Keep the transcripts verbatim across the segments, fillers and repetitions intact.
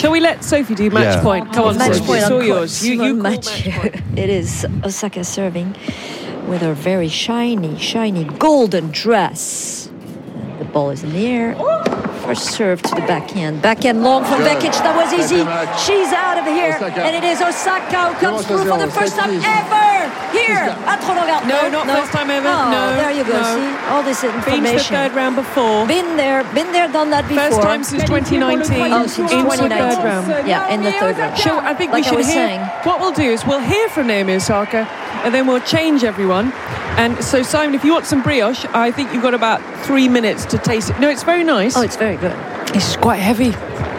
Shall we let Sophie do match yeah. point? Come on, match Sophie. point It's all on yours. You, you match. match point. It is Osaka serving with her very shiny, shiny golden dress. The ball is in the air. First serve to the backhand. Backhand long from Good. Vekic. That was easy. Match. She's out of here. Osaka. And it is Osaka who comes Comment through for the ça, first time zéro, ever here at Roland Garros. No, not first time ever. Oh, No, there you go. no. See all this Been to the information. third round before. Been there, been there, done that before. First time since twenty nineteen. Oh, since into twenty the nineteen. third round. Yeah, in the third round. Sure, I think like we should I was hear. saying. What we'll do is we'll hear from Naomi Osaka, and then we'll change everyone. And so, Simon, if you want some brioche, I think you've got about three minutes to taste it. No, it's very nice. Oh, it's very good. It's quite heavy.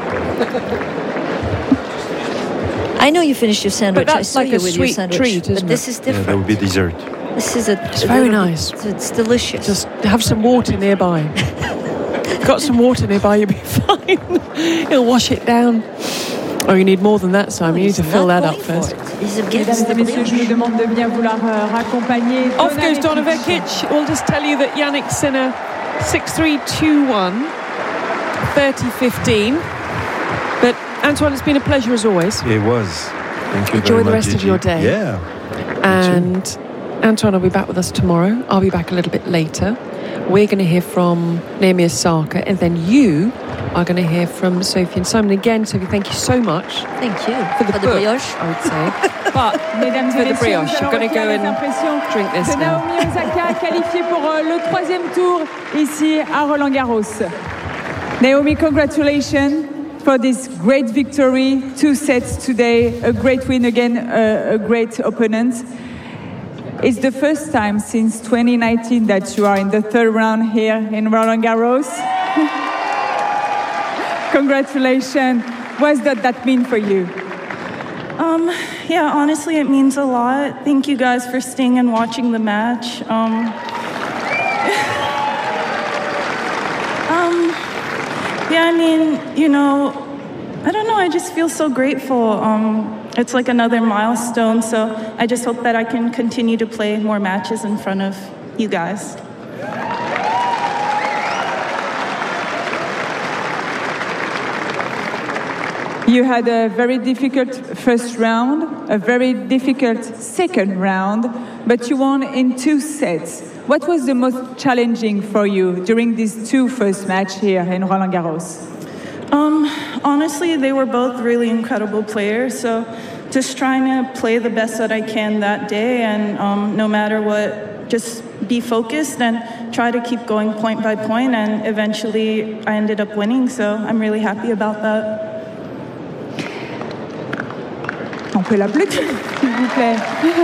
I know you finished your sandwich. But I that's saw like you a with your sweet sandwich. treat, but isn't this it? is Yeah, different. that would be dessert. This is a. It's very nice. It's, it's delicious. Just have some water nearby. Got some water nearby, you'll be fine. It'll wash it down. Oh, you need more than that, Simon. Oh, you need to he's fill not that up going for first. it. He's Mesdames against et the messieurs, je vous demande de bien vouloir euh, raccompagner. Off Donna goes Donna Vekic. Vekic. We'll just tell you that Yannick Sinner, six three two one, thirty fifteen. But Antoine, it's been a pleasure as always. It was. Thank you Enjoy very the much, rest of Gigi. your day. Yeah. And Antoine will be back with us tomorrow. I'll be back a little bit later. We're going to hear from Naomi Osaka, and then you are going to hear from Sophie and Simon. Again, Sophie, thank you so much. Thank you For the, for the book, brioche. I would say. But Mesdames for et the messieurs, brioche, nous you're allons going to go retenir les and impressions drink this de now. Naomi Osaka, qualifiée pour euh, le troisième tour ici à Roland Garros. Naomi, congratulations for this great victory. Two sets today, a great win again, uh, a great opponent. It's the first time since twenty nineteen that you are in the third round here in Roland Garros. Congratulations. What does that mean for you? Um, yeah, honestly, it means a lot. Thank you guys for staying and watching the match. Um, um, yeah, I mean, you know, I don't know, I just feel so grateful. Um, it's like another milestone, so I just hope that I can continue to play more matches in front of you guys. You had a very difficult first round, a very difficult second round, but you won in two sets. What was the most challenging for you during these two first matches here in Roland Garros? Um, honestly, they were both really incredible players, so just trying to play the best that I can that day, and um, no matter what, just be focused and try to keep going point by point, and eventually I ended up winning, so I'm really happy about that. On peut l'applaudir, s'il vous plaît.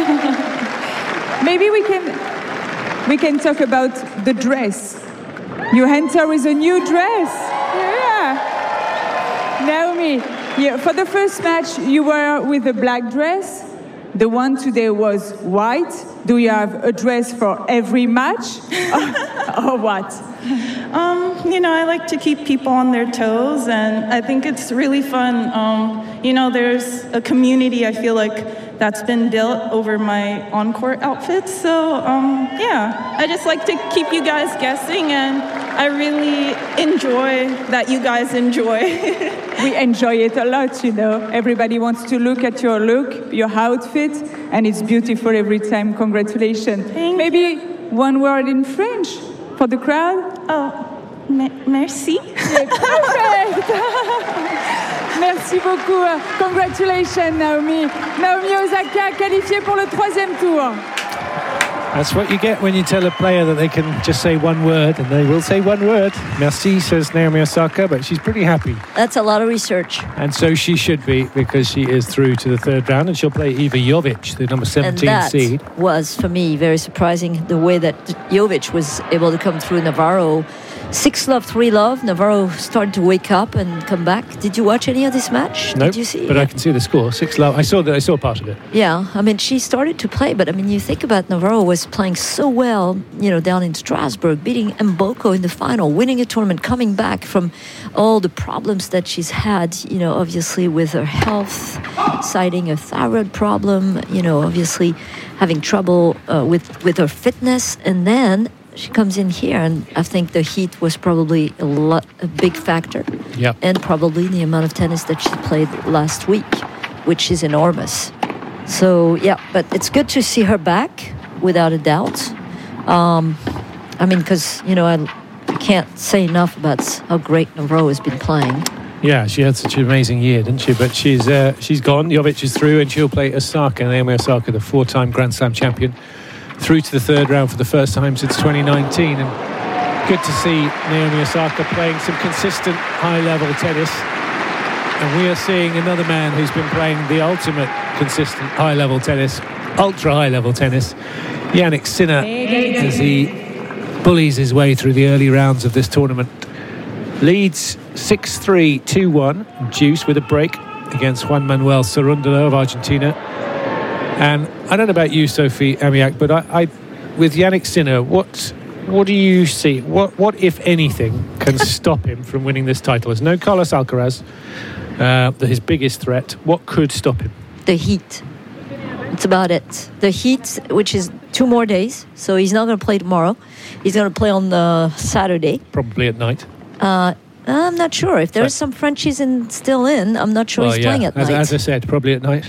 Maybe we can we can talk about the dress. You enter with a new dress. Yeah. Naomi, yeah, for the first match you were with a black dress. The one today was white. Do you have a dress for every match? or, or what? Um, you know, I like to keep people on their toes, and I think it's really fun. Um, you know, there's a community, I feel like, that's been built over my on-court outfits. So, um, yeah, I just like to keep you guys guessing, and I really enjoy that you guys enjoy. We enjoy it a lot, you know. Everybody wants to look at your look, your outfit, and it's beautiful every time. Congratulations. Thank Maybe one word in French for the crowd? Oh, me- merci. Perfect. Merci beaucoup. Congratulations, Naomi. Naomi Osaka, qualifiée pour le troisième tour. That's what you get when you tell a player that they can just say one word, and they will say one word. Merci, says Naomi Osaka, but she's pretty happy. That's a lot of research. And so she should be, because she is through to the third round, and she'll play Iva Jovic, the number seventeen and that seed. was, for me, very surprising, the way that Jovic was able to come through Navarro. Six love, three love. Navarro started to wake up and come back. Did you watch any of this match? Nope, Did you see? but I can see the score. Six love. I saw that. I saw part of it. Yeah, I mean, she started to play, but I mean, you think about Navarro was playing so well, you know, down in Strasbourg, beating Mboko in the final, winning a tournament, coming back from all the problems that she's had, you know, obviously with her health, citing a thyroid problem, you know, obviously having trouble uh, with, with her fitness, and then she comes in here, and I think the heat was probably a lot, a big factor. Yep. And probably the amount of tennis that she played last week, which is enormous. So, yeah, but it's good to see her back, without a doubt. Um, I mean, because, you know, I, I can't say enough about how great Navarro has been playing. Yeah, she had such an amazing year, didn't she? But she's uh, she's gone. Jovic is through, and she'll play Osaka, Naomi Osaka, the four-time Grand Slam champion, through to the third round for the first time since twenty nineteen. And good to see Naomi Osaka playing some consistent high-level tennis. And we are seeing another man who's been playing the ultimate consistent high-level tennis, ultra-high-level tennis, Jannik Sinner, as he bullies his way through the early rounds of this tournament. Leads six three, two one, Deuce with a break against Juan Manuel Cerúndolo of Argentina. And I don't know about you, Sophie Amiach, but I, I with Jannik Sinner, what what do you see? What, what if anything, can stop him from winning this title? There's no Carlos Alcaraz, uh, his biggest threat. What could stop him? The heat. It's about it. The heat, which is two more days, so he's not going to play tomorrow. He's going to play on the Saturday. Probably at night. Uh, I'm not sure. If there's some Frenchies in, still in, I'm not sure well, he's yeah. playing at as, night. As I said, probably at night.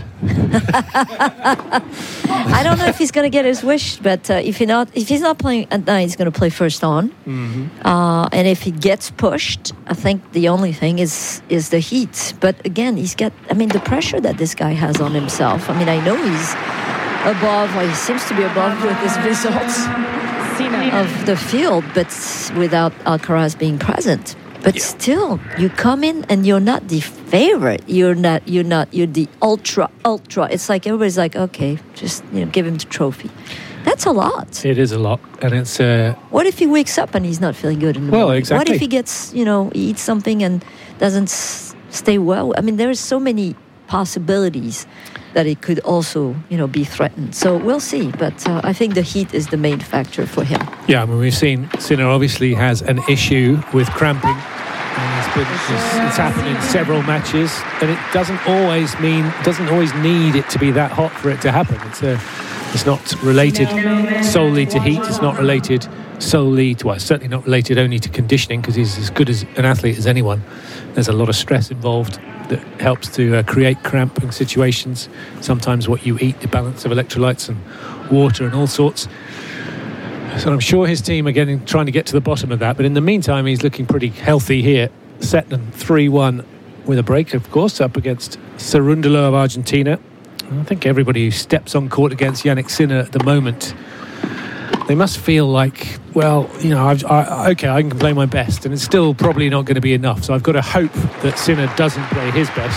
I don't know if he's going to get his wish, but uh, if, he not, if he's not playing at night, he's going to play first on. Mm-hmm. Uh, and if he gets pushed, I think the only thing is is the heat. But again, he's got, I mean, the pressure that this guy has on himself. I mean, I know he's above, or he seems to be above with his results of the field, but without Alcaraz being present. But yeah. Still, you come in and you're not the favorite. You're not. You're not. You're the ultra, ultra. It's like everybody's like, okay, just you know, give him the trophy. That's a lot. It is a lot, and it's. Uh, what if he wakes up and he's not feeling good in the well, morning? exactly. What if he gets, you know, he eats something and doesn't s- stay well? I mean, there's so many possibilities that it could also, you know, be threatened. So we'll see. But uh, I think the heat is the main factor for him. Yeah, I mean, we've seen Sinner obviously has an issue with cramping. And it's, been, it's, it's happened in several matches, and it doesn't always mean, doesn't always need it to be that hot for it to happen. It's a, it's not related solely to heat. It's not related solely to, well, it's certainly not related only to conditioning, because he's as good as an athlete as anyone. There's a lot of stress involved that helps to uh, create cramping situations. Sometimes what you eat, the balance of electrolytes and water and all sorts. So I'm sure his team are getting trying to get to the bottom of that. But in the meantime, he's looking pretty healthy here. Setting three one with a break, of course, up against Cerúndolo of Argentina. And I think everybody who steps on court against Jannik Sinner at the moment, they must feel like, well, you know, I've, I, okay, I can play my best, and it's still probably not going to be enough. So I've got to hope that Sinner doesn't play his best.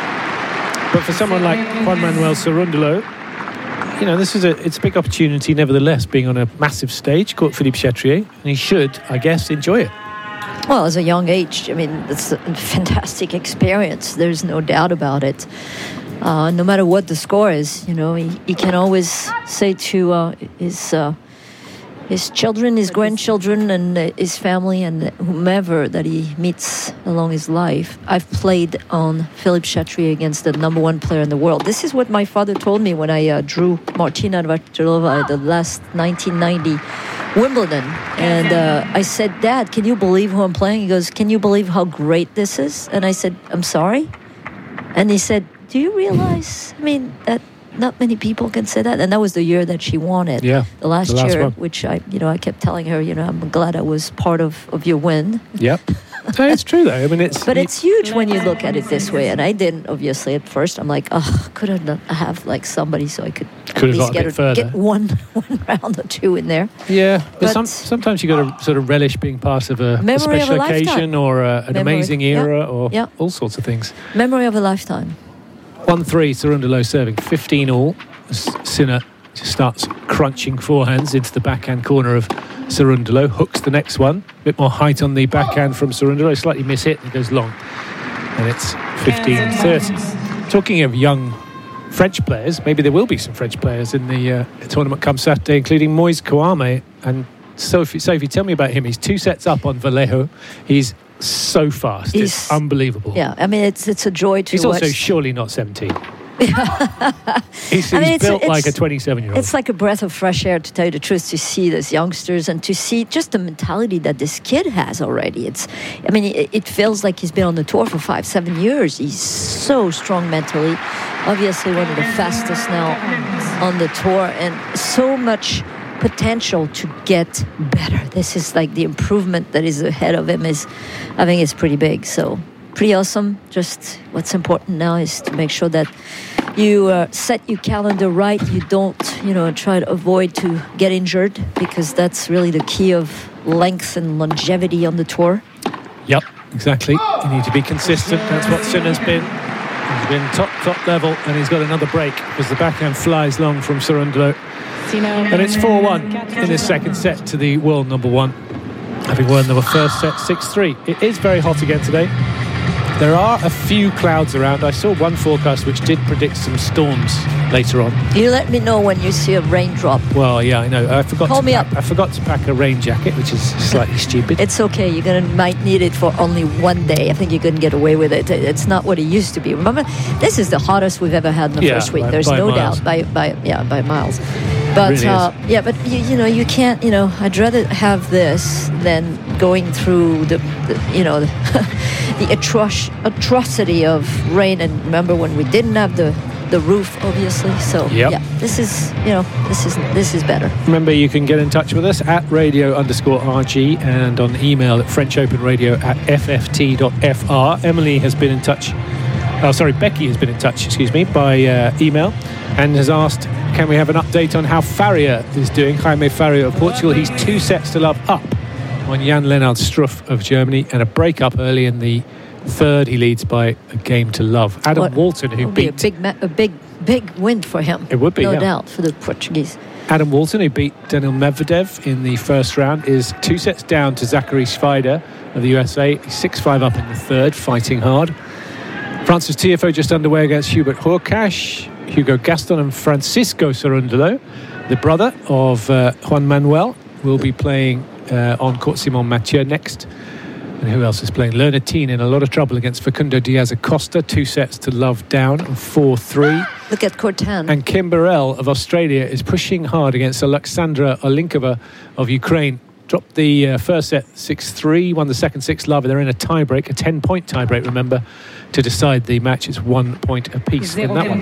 But for someone like Juan Manuel Cerúndolo, you know, this is a it's a big opportunity, nevertheless, being on a massive stage, called Philippe Chatrier, and he should, I guess, enjoy it. Well, as a young age, I mean, it's a fantastic experience. There's no doubt about it. Uh, no matter what the score is, you know, he, he can always say to uh, his uh, his children, his grandchildren, and uh, his family, and whomever that he meets along his life, I've played on Philippe Chatrier against the number one player in the world. This is what my father told me when I uh, drew Martina Navratilova at the last nineteen ninety Wimbledon. And uh, I said, Dad, can you believe who I'm playing? He goes, can you believe how great this is? And I said, I'm sorry. And he said, do you realize, I mean, that not many people can say that? And that was the year that she won it. Yeah, the last, the last year, one. Which I, you know, I kept telling her, you know, I'm glad I was part of, of your win. Yep. No, it's true, though. I mean, it's... But it's huge when you look at it this way. And I didn't, obviously, at first. I'm like, oh, could I have, like, somebody so I could at Could have least got a get, bit further. get one, one round or two in there. Yeah, but, But- some, sometimes you got to sort of relish being part of a, a Memory of special a occasion lifetime. or a, an Memory, amazing yeah, era or yeah. all sorts of things. Memory of a lifetime. one three, Cerúndolo serving, fifteen all. S- Sinner starts crunching forehands into the backhand corner of Cerúndolo, hooks the next one. A bit more height on the backhand from Cerúndolo, slightly mishit, and it goes long. And it's fifteen thirty. Talking of young French players, maybe there will be some French players in the uh, tournament come Saturday, including Moise Kouame. And Sophie, Sophie, tell me about him. He's two sets up on Vallejo. He's so fast. He's- it's unbelievable. Yeah, I mean, it's it's a joy to He's watch. also surely not seventeen. he's I mean, he's it's- built like a it's- twenty-seven-year-old. It's like a breath of fresh air, to tell you the truth, to see these youngsters and to see just the mentality that this kid has already. It's, I mean, it, it feels like he's been on the tour for five, seven years. He's so strong mentally. Obviously, one of the fastest now on the tour, and so much potential to get better. This is like the improvement that is ahead of him is, I think, is pretty big. So pretty awesome. Just what's important now is to make sure that you uh, set your calendar right. You don't, you know, try to avoid to get injured, because that's really the key of length and longevity on the tour. Yep, exactly. You need to be consistent. That's what Sinner's been. He's been top, top level, and he's got another break as the backhand flies long from Cerundolo. And it's four one in his second set to the world number one, having won the first set six three. It is very hot again today. There are a few clouds around. I saw one forecast which did predict some storms later on. You let me know when you see a raindrop. Well, yeah, I know. I forgot. Call to me pack, up. I forgot to pack a rain jacket, which is slightly stupid. It's okay. You're gonna might need it for only one day. I think you can get away with it. It's not what it used to be. Remember, this is the hottest we've ever had in the Yeah, first week. by- There's by no miles. doubt. By by yeah, by miles. But really uh, is. yeah, but you, you know, you can't. You know, I'd rather have this than going through the, the you know, the, the atroc- atrocity of rain. And remember when we didn't have the the roof, obviously. So Yep. yeah, this is you know, this is this is better. Remember, you can get in touch with us at radio underscore RG and on email at French Open Radio at f f t dot f r. Emily has been in touch. Oh, sorry, Becky has been in touch, excuse me, by uh, email and has asked, can we have an update on how Faria is doing? Jaime Faria of Portugal. He's two sets to love up on Jan-Lennard Struff of Germany, and a break up early in the third. He leads by a game to love. Adam What- Walton, who Would be a beat big ma- a big big win for him. It would be, no yeah. doubt, for the Portuguese. Adam Walton, who beat Daniil Medvedev in the first round, is two sets down to Zachary Schweider of the U S A. He's six five up in the third, fighting hard. Francis Tiafoe just underway against Hubert Hurkacz. Hugo Gaston and Francisco Cerundolo, the brother of uh, Juan Manuel, will be playing uh, on court Simon Mathieu next. And who else is playing? Lerner Teen in a lot of trouble against Facundo Diaz Acosta. Two sets to love down and four three. Look at Cortan. And Kim Burrell of Australia is pushing hard against Alexandra Olinkova of Ukraine. Dropped the uh, first set six three, won the second six love. They're in a tiebreak, a ten-point tiebreak, remember, to decide the match. It's one point apiece in that one.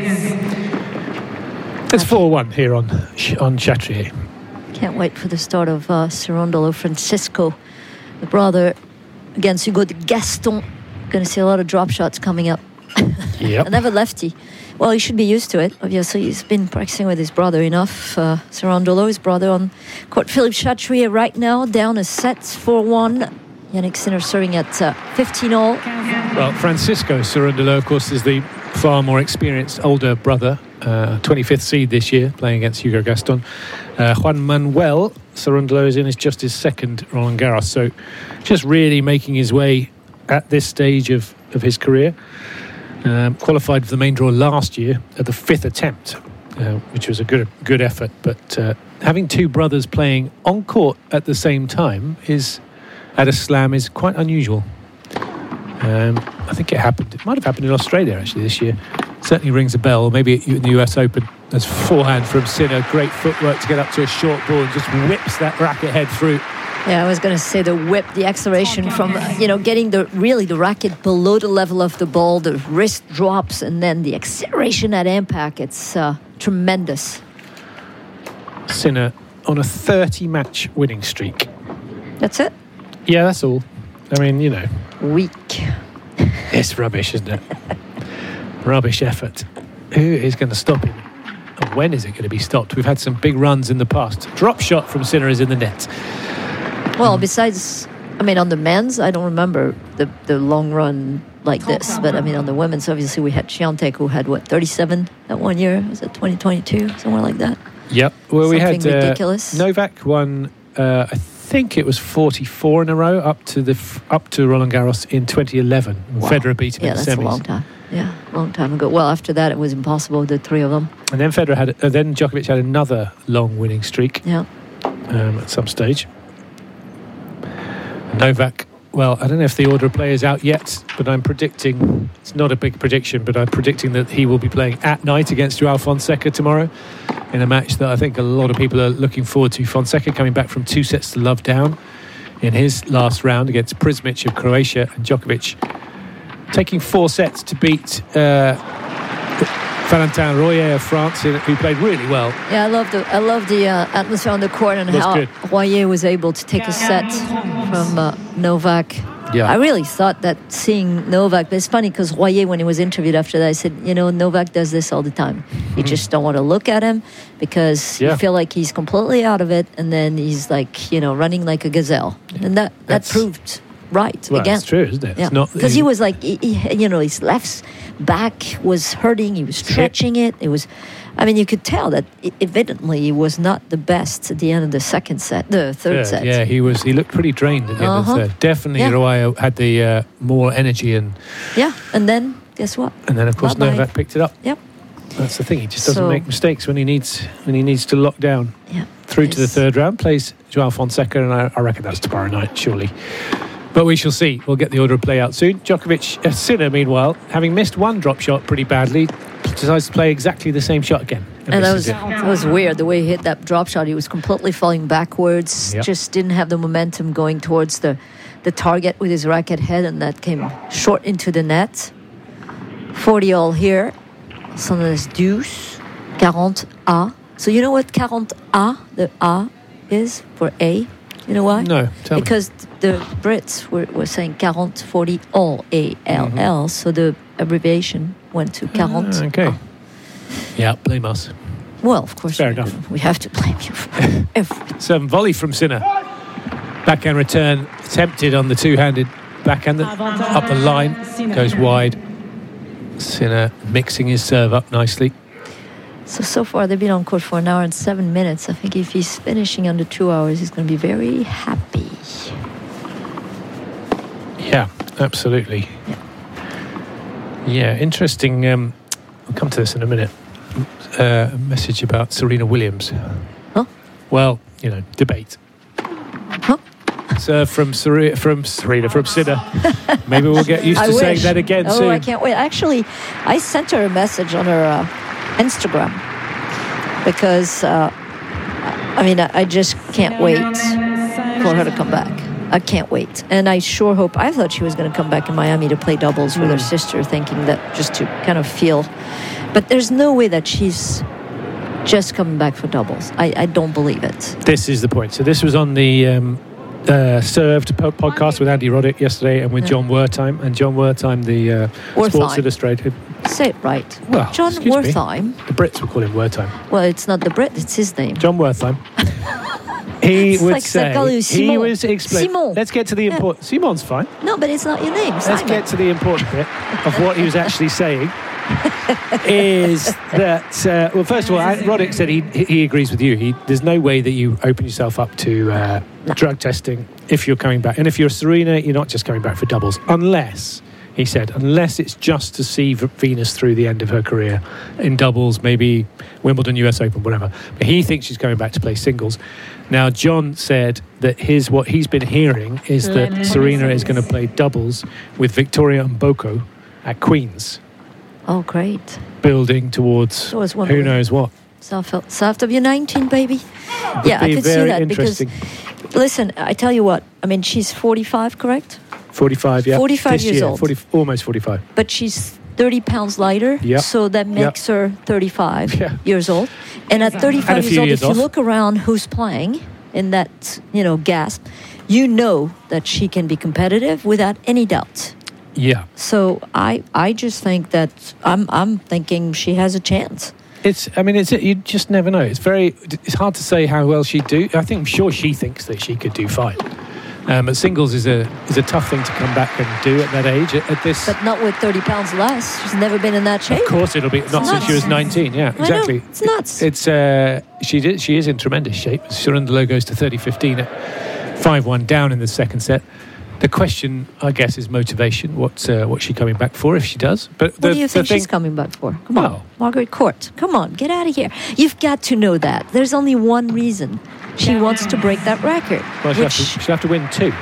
It's four one here on on Chatrier. Can't wait for the start of uh, Cerundolo Francisco, the brother, against Hugo de Gaston. Going to see a lot of drop shots coming up. Yep. Another lefty. Well, he should be used to it. Obviously, he's been practicing with his brother enough. Uh, Cerundolo, his brother, on court. Philippe Chatrier right now, down a set, four one. Yannick Sinner serving at uh, fifteen all. Well, Francisco Cerundolo, of course, is the far more experienced older brother. Uh, twenty-fifth seed this year, playing against Hugo Gaston. Uh, Juan Manuel Cerundolo is in his just his second Roland Garros, so just really making his way at this stage of, of his career. Um, qualified for the main draw last year at the fifth attempt, uh, which was a good good effort. But uh, having two brothers playing on court at the same time is at a slam is quite unusual. Um, I think it happened. It might have happened in Australia actually this year. Certainly rings a bell. Maybe in the U S Open. There's forehand from Sinner. Great footwork to get up to a short ball and just whips that racket head through. Yeah, I was going to say the whip, the acceleration from, you know, getting the really the racket below the level of the ball, the wrist drops, and then the acceleration at impact. It's uh, tremendous. Sinner on a thirty-match winning streak. That's it? Yeah, that's all. I mean, you know. Weak. It's rubbish, isn't it? Rubbish effort. Who is going to stop him? And when is it going to be stopped? We've had some big runs in the past. Drop shot from Sinner is in the net. Well, besides, I mean, on the men's, I don't remember the, the long run like this. But, I mean, on the women's, obviously, we had Swiatek, who had, what, thirty-seven that one year? Was it twenty twenty-two? Somewhere like that? Yep. Well, we had Something uh, ridiculous. Novak won, uh, I think it was forty-four in a row up to the f- up to Roland Garros in twenty eleven. Wow. Federer beat him Yeah, in the that's semis. a long time. Yeah, long time ago. Well, after that, it was impossible, the three of them. And then Federer had, uh, then Djokovic had another long winning streak Yeah. um, at some stage. Novak well, I don't know if the order of play is out yet, but I'm predicting, it's not a big prediction, but I'm predicting that he will be playing at night against Joao Fonseca tomorrow in a match that I think a lot of people are looking forward to. Fonseca coming back from two sets to love down in his last round against Prismic of Croatia, and Djokovic taking four sets to beat uh, Valentin Royer of France, who played really well. Yeah, I love the I love the uh, atmosphere on the court and Looks how good. Royer was able to take a set from uh, Novak. Yeah. I really thought that seeing Novak, but it's funny because Royer, when he was interviewed after that, I said, you know, Novak does this all the time. You just don't want to look at him because Yeah. you feel like he's completely out of it, and then he's like, you know, running like a gazelle. And that, that That's- proved right Well, again. it's true, isn't it? Yeah. It's not Because he was like, he, he- you know, his left back was hurting. He was stretching it. It was, I mean, you could tell that e- evidently he was not the best at the end of the second set, the third Yeah, set. yeah, he was. He looked pretty drained at the end Uh-huh. of the third. Definitely, Yeah. Royer had the uh, more energy, and Yeah. And then, guess what? and then of course Bye-bye. Novak picked it up. Yep. That's the thing. He just doesn't So- make mistakes when he needs when he needs to lock down. Yeah. Through to the Yes. third round, plays Joao Fonseca, and I, I reckon that's tomorrow night, surely. But we shall see. We'll get the order of play out soon. Djokovic, uh, Sinner, meanwhile, having missed one drop shot pretty badly, decides to play exactly the same shot again. And that was misses it. that was weird. The way he hit that drop shot, he was completely falling backwards. Yep. Just didn't have the momentum going towards the, the target with his racket head, and that came short into the net. forty all here. So there's deuce, forty A. So you know what forty A, the A is for A? You know why? No, tell me. Because the Brits were, were saying forty, forty, all, A L L. So the abbreviation went to forty. Ah, okay. Yeah, blame us. Well, of course, Fair we, enough. do. We have to blame you for everything. Serve and volley from Sinner. Backhand return attempted on the two-handed backhand up the line, goes wide. Sinner mixing his serve up nicely. So, so far they've been on court for an hour and seven minutes. I think if he's finishing under two hours, he's going to be very happy. Yeah, absolutely. Yeah. Yeah, interesting. Um, I'll come to this in a minute. Uh, a message about Serena Williams. Huh? Well, you know, debate. Huh? Serve from Serena, from Serena, from Sinner. Maybe we'll get used I to saying wish. that again oh, soon. I can't wait. Actually, I sent her a message on her uh, Instagram because, uh, I mean, I, I just can't wait for her to come back. I can't wait. And I sure hope, I thought she was going to come back in Miami to play doubles with her sister, thinking that just to kind of feel. But there's no way that she's just coming back for doubles. I, I don't believe it. This is the point. So this was on the um, uh, Served po- podcast with Andy Roddick yesterday, and with Yeah. John Wertheim. And John Wertheim, the uh, Sports Wertheim. Illustrated. Say it right. Well, John excuse me. Wertheim. The Brits will call him Wertheim. Well, it's not the Brit, it's his name. John Wertheim. He It's would like say Saint-Galou, he Simon. was explaining. Simon. Let's get to the Yeah. important. Simon's fine. No, but it's not your name. Let's Simon. get to the important bit of what he was actually saying. Is that uh, well? First of all, Roddick said he he agrees with you. He, there's no way that you open yourself up to uh, No. drug testing if you're coming back, and if you're Serena, you're not just coming back for doubles, unless. He said, unless it's just to see V- Venus through the end of her career in doubles, maybe Wimbledon, U S Open, whatever. But he thinks she's coming back to play singles. Now, John said that his what he's been hearing is that Serena is going to play doubles with Victoria Mboko at Queen's, Oh, great. building towards So was who wondering. knows what. South, South W nineteen, baby. Would Yeah, I be could see very that because, interesting. listen, I tell you what, I mean, she's forty-five, correct? forty-five, yeah. forty-five This years year, old. forty, almost forty-five. But she's thirty pounds lighter, Yep. so that makes her thirty-five Yeah. years old. And at And thirty-five a years few old, years if you off. look around who's playing in that, you know, gasp, you know that she can be competitive without any doubt. Yeah. So I, I just think that I'm, I'm thinking she has a chance. It's. I mean, it's. You just never know. It's very. It's hard to say how well she'd do. I think. I'm sure she thinks that she could do fine. Um, but singles is a is a tough thing to come back and do at that age. At, at this, But not with thirty pounds less. She's never been in that shape. of course, it'll be not since she was nuts. nineteen. Yeah, I know, exactly. it's nuts. It's. Uh, she did. She is in tremendous shape. Surrendalo goes to thirty fifteen at five one down in the second set. The question, I guess, is motivation. What's uh, what's she coming back for if she does? But the, What do you the think thing, she's coming back for? Come on, Well- Margaret Court. Come on, get out of here. You've got to know that. There's only one reason. She wants to break that record. Well, she'll have, which, to, she'll have to win two.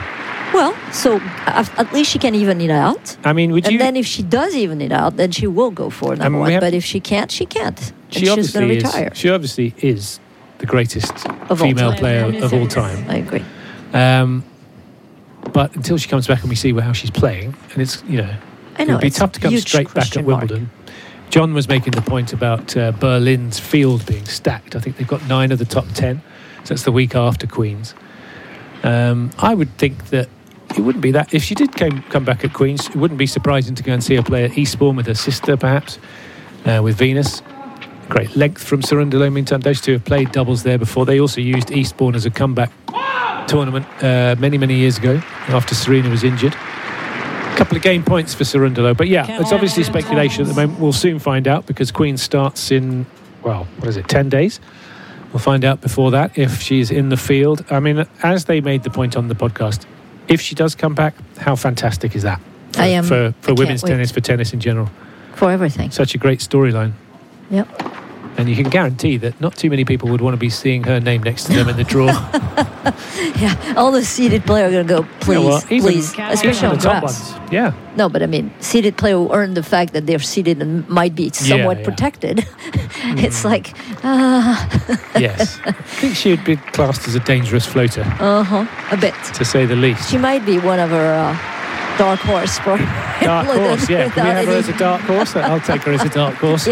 Well, so at at least she can even it out. I mean, would And you? then if she does even it out, then she will go for number I mean, we one. have- But if she can't, she can't. she and she's going obviously to is. retire. She obviously is the greatest Of all female time. player of all time. I agree. Um, but until she comes back and we see how she's playing, and it's you know, I know, it would be it's tough to come huge straight back question at mark. Wimbledon. John was making the point about uh, Berlin's field being stacked. I think they've got nine of the top ten, so that's the week after Queen's. Um, I would think that it wouldn't be that if she did came, come back at Queen's, it wouldn't be surprising to go and see her play at Eastbourne with her sister, perhaps uh, with Venus. Great length from Cerundolo. Meantime, those two have played doubles there before. They also used Eastbourne as a comeback tournament uh, many, many years ago after Serena was injured. A couple of game points for Cerundolo, but yeah, it's obviously speculation at the moment. We'll soon find out because Queen starts in, well, what is it, ten days? We'll find out before that if she's in the field. I mean, as they made the point on the podcast, if she does come back, how fantastic is that? For, I am- for, I for can't women's wait. tennis, for tennis in general. For everything. Such a great storyline. Yep. And you can guarantee that not too many people would want to be seeing her name next to them in the draw. Yeah. All the seeded players are going to go, please, Yeah, well, even- please. even Especially on the top grass. ones. Yeah. No, but I mean, seeded player who earn the fact that they're seeded and might be somewhat yeah. protected. It's like, ah, Yes. I think she would be classed as a dangerous floater, uh-huh, a bit. to say the least. She might be one of her uh, dark horse for Dark horse, yeah. Can we without have her any- as a dark horse? I'll take her as a dark horse.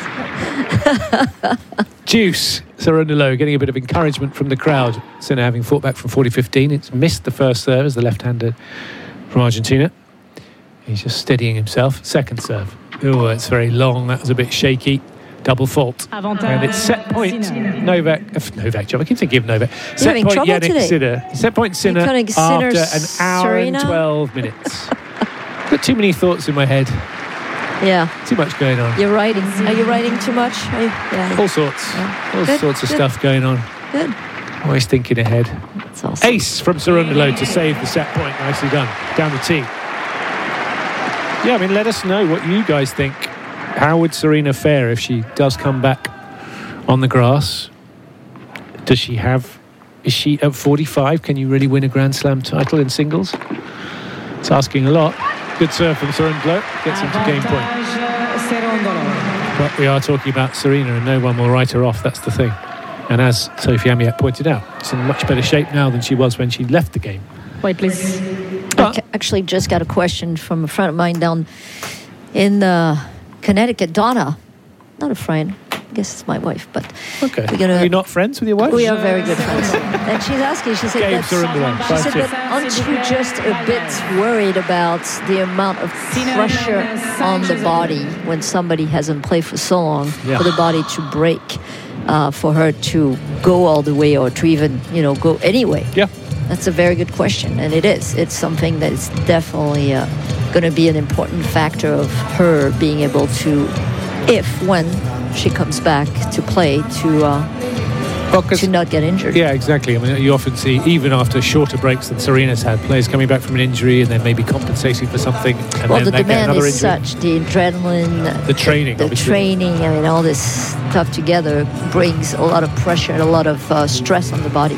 Juice, Cerundolo, getting a bit of encouragement from the crowd. Sinner having fought back from forty fifteen. It's missed the first serve as the left-hander from Argentina. He's just steadying himself. Second serve. Oh, it's very long. That was a bit shaky. Double fault. And it's set point Novak. Uh, Novak, John. I keep thinking of Novak. Set having point trouble Yannick today. Sinner. Set point Sinner You're calling after Sinner an hour Serena? and twelve minutes. Got too many thoughts in my head. Yeah, Too much going on. you're writing. Are you writing too much? Are you, yeah. All sorts. Yeah. All Good, sorts of good. stuff going on. Good. Always thinking ahead. That's awesome. Ace from Cerundolo to save the set point. Nicely done. Down the tee. Yeah, I mean, let us know what you guys think. How would Serena fare if she does come back on the grass? Does she have... Is she at forty-five? Can you really win a Grand Slam title in singles? It's asking a lot. Good serve from Cerundolo. Gets into game point. But we are talking about Serena and no one will write her off. That's the thing. And as Sophie Amiat pointed out, she's in much better shape now than she was when she left the game. Wait, please. I ca- actually just got a question from a friend of mine down in uh, Connecticut, Donna. Not a friend. I guess it's my wife, but Okay. we're gonna. Are you not friends with your wife? We are very good friends. And she's asking, she said, Game that's, Cerundolo. she Five said, six. but aren't you just a bit worried about the amount of pressure on the body when somebody hasn't played for so long, Yeah. for the body to break, uh, for her to go all the way or to even, you know, go anyway? Yeah. That's a very good question, and it is. It's something that is definitely uh, going to be an important factor of her being able to, if, when she comes back to play, to uh, Well, 'cause- to not get injured. yeah, exactly. I mean, you often see, even after shorter breaks than Serena's had, players coming back from an injury and then maybe compensating for something, and Well, then the they get demand another is injury. such. The adrenaline, The training, the obviously. training. I mean, all this stuff together brings a lot of pressure and a lot of uh, stress on the body.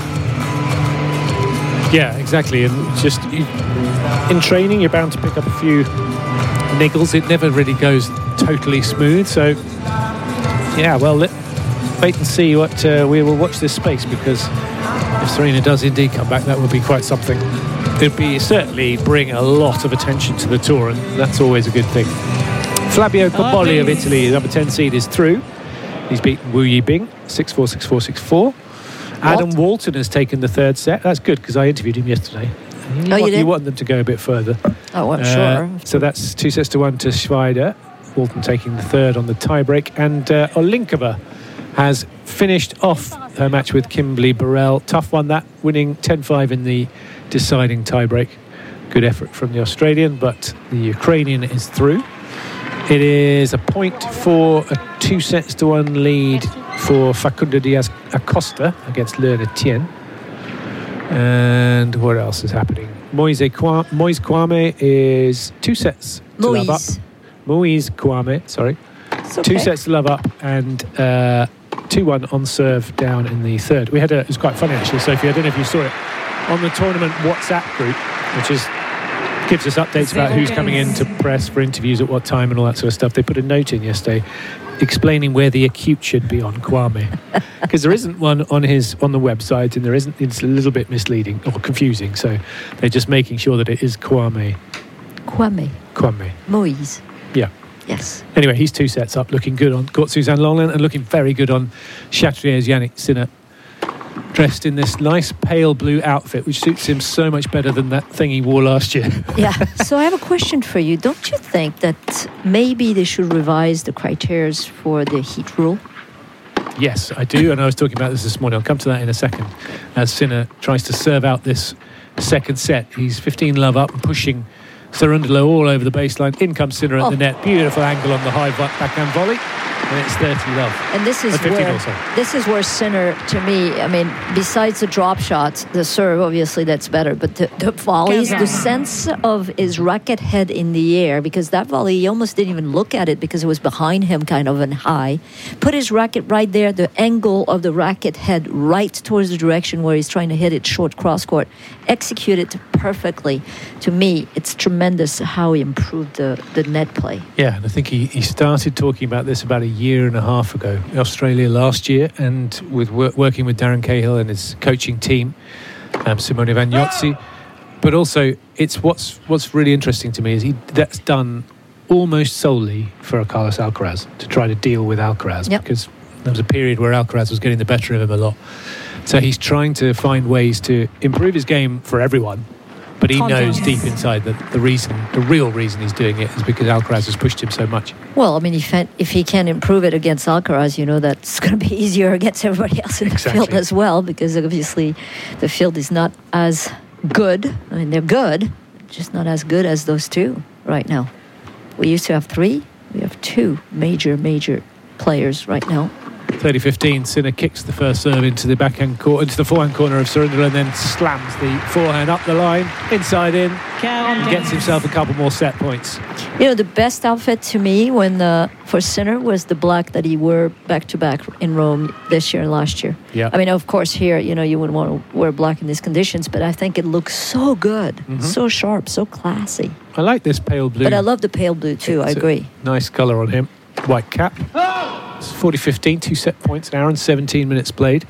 Yeah, exactly. And just you, in training, you're bound to pick up a few niggles. It never really goes totally smooth. So, yeah, well, let, wait and see what uh, we will watch this space, because if Serena does indeed come back, that would be quite something. It'd be certainly bring a lot of attention to the tour, and that's always a good thing. Flavio Cobolli of Italy, number ten seed, is through. He's beaten Wu Yibing six four, six four, six four. Adam Walton has taken the third set. That's good, because I interviewed him yesterday. You, Oh, you want, did? you want them to go a bit further. Oh, I'm Uh, sure. So that's two sets to one to Schweider. Walton taking the third on the tiebreak. And uh, Olinkova has finished off her match with Kimberly Burrell. Tough one, that, winning ten five in the deciding tiebreak. Good effort from the Australian, but the Ukrainian is through. It is a point for a two sets to one lead for Facundo Diaz Acosta against Le Etienne. And what else is happening? Moise Kwame, Moise Kwame is two sets to love up. Moise. Moise Kwame, sorry. It's Two okay. sets to love up and uh, two one on serve down in the third. We had a, it was quite funny actually, Sophie. I don't know if you saw it on the tournament WhatsApp group. which is gives us updates about who's coming in to press for interviews at what time and all that sort of stuff. They put a note in yesterday explaining where the acute should be on Kwame, because there isn't one on his on the website, and there isn't. It's a little bit misleading or confusing. So they're just making sure that it is Kwame. Kwame. Kwame. Moise. Yeah. Yes. Anyway, he's two sets up, looking good on Court Suzanne Lenglen and looking very good on Chatrier's Yannick Sinner, dressed in this nice pale blue outfit, which suits him so much better than that thing he wore last year. Yeah. So I have a question for you. Don't you think that maybe they should revise the criteria for the heat rule? Yes, I do, and I was talking about this this morning. I'll come to that in a second. As Sinner tries to serve out this second set, he's fifteen love up and pushing Cerundolo all over the baseline. In comes Sinner at Oh. the net. Beautiful angle on the high backhand volley. And it's thirty love. And this is Uh, fifteen where also. this is where Sinner, to me, I mean, besides the drop shots, the serve, obviously that's better, but the, the volleys, the sense of his racket head in the air, because that volley, he almost didn't even look at it because it was behind him kind of and high. Put his racket right there, the angle of the racket head right towards the direction where he's trying to hit it short cross court. Execute it perfectly. To me, it's tremendous how he improved the, the net play. Yeah, and I think he, he started talking about this about a year and a half ago, Australia last year, and with wor- working with Darren Cahill and his coaching team, um, Simone Vagnozzi. But also, it's what's what's really interesting to me is he that's done almost solely for Carlos Alcaraz to try to deal with Alcaraz, Yep. because there was a period where Alcaraz was getting the better of him a lot. So he's trying to find ways to improve his game for everyone. But he knows deep inside that the reason, the real reason he's doing it is because Alcaraz has pushed him so much. Well, I mean, if, if he can improve it against Alcaraz, you know, that's going to be easier against everybody else in the Exactly. field as well, because obviously the field is not as good. I mean, they're good, just not as good as those two right now. We used to have three. We have two major, major players right now. thirty fifteen, Sinner kicks the first serve into the backhand court, into the forehand corner of Cerundolo, and then slams the forehand up the line, inside in, and gets himself a couple more set points. You know, the best outfit to me when uh, for Sinner was the black that he wore back-to-back in Rome this year and last year. Yeah. I mean, of course, here, you know, you wouldn't want to wear black in these conditions, but I think it looks so good, Mm-hmm. so sharp, so classy. I like this pale blue. But I love the pale blue, too. I It's a agree. Nice colour on him. White cap. It's forty fifteen, two set points, an hour and seventeen minutes played.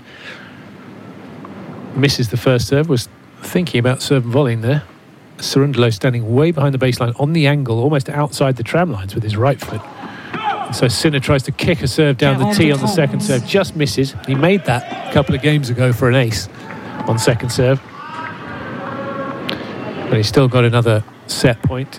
Misses the first serve, was thinking about serve and volleying there. Cerundolo standing way behind the baseline on the angle, almost outside the tram lines with his right foot. And so Sinner tries to kick a serve down the tee on the second serve, just misses. He made that a couple of games ago for an ace on second serve. But he's still got another set point.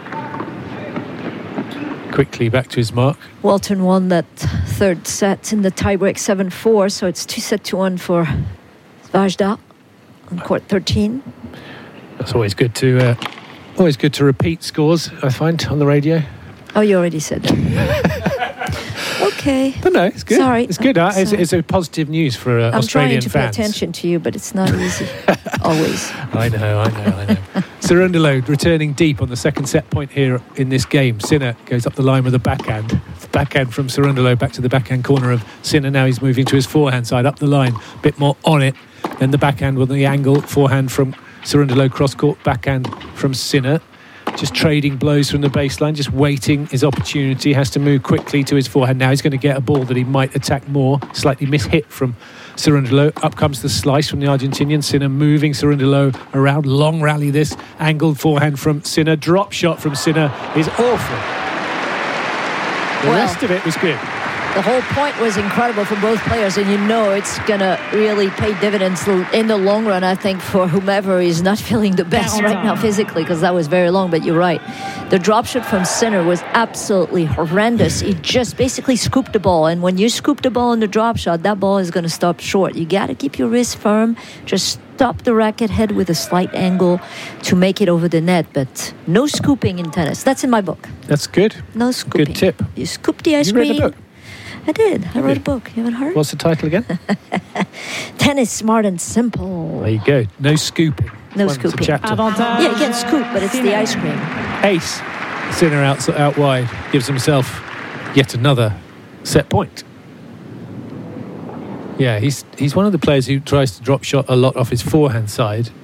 Quickly back to his mark. Walton won that third set in the tiebreak seven four, so it's two set to one for Vajda on court thirteen. That's always good to uh, always good to repeat scores, I find, on the radio. Oh, you already said that. Okay. But no, it's good. Sorry. It's good. Uh, it's, Sorry. it's a positive news for uh, I'm Australian trying to fans. pay attention to you, but it's not easy. Always. I know, I know, I know. Cerundolo returning deep on the second set point here in this game. Sinner goes up the line with a backhand. Backhand from Cerundolo back to the backhand corner of Sinner. Now he's moving to his forehand side, up the line, a bit more on it. Then the backhand with the angle. Forehand from Cerundolo, cross court, backhand from Sinner. Just trading blows from the baseline, just waiting his opportunity. Has to move quickly to his forehand. Now he's going to get a ball that he might attack more. Slightly mishit from Cerundolo. Up comes the slice from the Argentinian. Sinner moving Cerundolo around. Long rally this. Angled forehand from Sinner. Drop shot from Sinner is awful. The Well, rest of it was good. The whole point was incredible for both players, and you know it's going to really pay dividends in the long run, I think, for whomever is not feeling the best right now physically, because that was very long, but you're right. The drop shot from Sinner was absolutely horrendous. He just basically scooped the ball, and when you scoop the ball in the drop shot, that ball is going to stop short. You got to keep your wrist firm, just stop the racket head with a slight angle to make it over the net, but no scooping in tennis. That's in my book. That's good. No scooping. Good tip. You scoop the ice You read cream. the book? I did. I wrote did. a book. You haven't heard? What's the title again? Tennis Smart and Simple. There you go. No scooping. No One's a scooping. chapter. Yeah, you can scoop, but it's the ice cream. Ace. Sinner out, out wide. Gives himself yet another set point. Yeah, he's he's one of the players who tries to drop shot a lot off his forehand side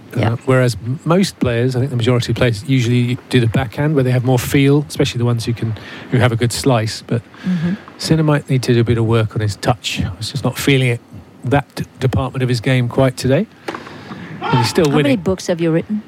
Yeah. Uh, whereas m- most players, I think the majority of players usually do the backhand where they have more feel, especially the ones who can who have a good slice. But Mm-hmm. Sinner might need to do a bit of work on his touch. I was just not feeling it, that d- department of his game quite today. But he's still How many winning. books have you written?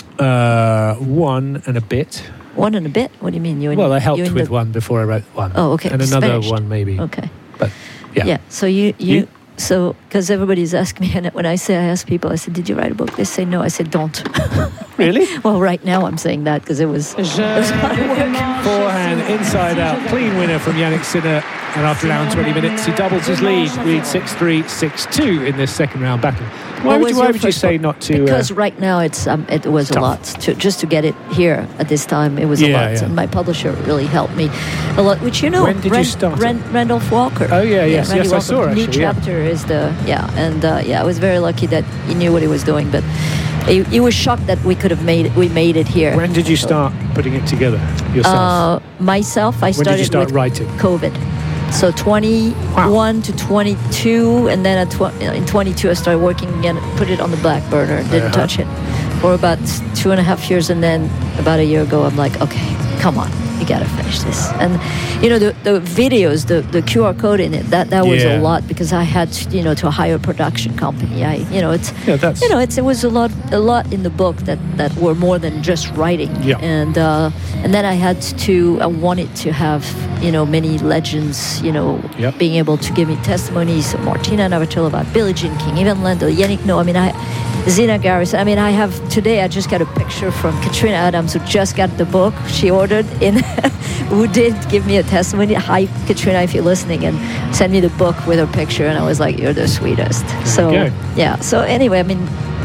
Uh, one and a bit. One and a bit. What do you mean? You in, Well, I you helped in with the, one before I wrote one. Oh, okay. And It's another finished. one maybe. Okay. But yeah. Yeah. So you you, You- so because everybody's asking me, and when I say I ask people, I said, "Did you write a book?" They say no. I said, "Don't." Really? Well, right now I'm saying that because it was. It was hard work. Forehand, inside out, clean winner from Yannick Sinner. And after around twenty minutes, he doubles his lead. Lead six three, six two in this second round battle. Why What would was you, why your would you first say book? not to... uh, Because right now it's um, it was a tough. lot to just to get it here at this time. It was a Yeah, lot, yeah. and my publisher really helped me a lot. Which you know, When did you start it? Ran- Randolph Walker. Oh, yeah, yes, Randy yes, I Walker. saw, New actually, yeah. chapter is the yeah, and uh, yeah, I was very lucky that he knew what he was doing, but he, he was shocked that we could have made it, we made it here. When did you So, start putting it together yourself? Uh, myself, I when started did you start with writing? COVID. So twenty-one to twenty-two, and then at tw- in twenty-two I started working again, put it on the back burner, didn't Uh-huh. touch it for about two and a half years, and then about a year ago I'm like, okay, come on, you gotta finish this. And you know, the, the videos, the, the Q R code in it, that, that was Yeah. a lot because I had, you know, to hire a production company. I, you know, it's, Yeah, that's- you know, it's, it was a lot, a lot in the book that, that were more than just writing. Yeah. And uh, and then I had to, I wanted to have, you know, many legends, you know, Yep. being able to give me testimonies. So Martina Navratilova, Billie Jean King, Ivan Lendl, Yannick Noah. I mean, I, Zina Garrison. I mean, I have today. I just got a picture from Katrina Adams, who just got the book she ordered in, who did give me a testimony. Hi, Katrina, if you're listening, and send me the book with her picture, and I was like, "You're the sweetest." So you go. yeah. So anyway, I mean,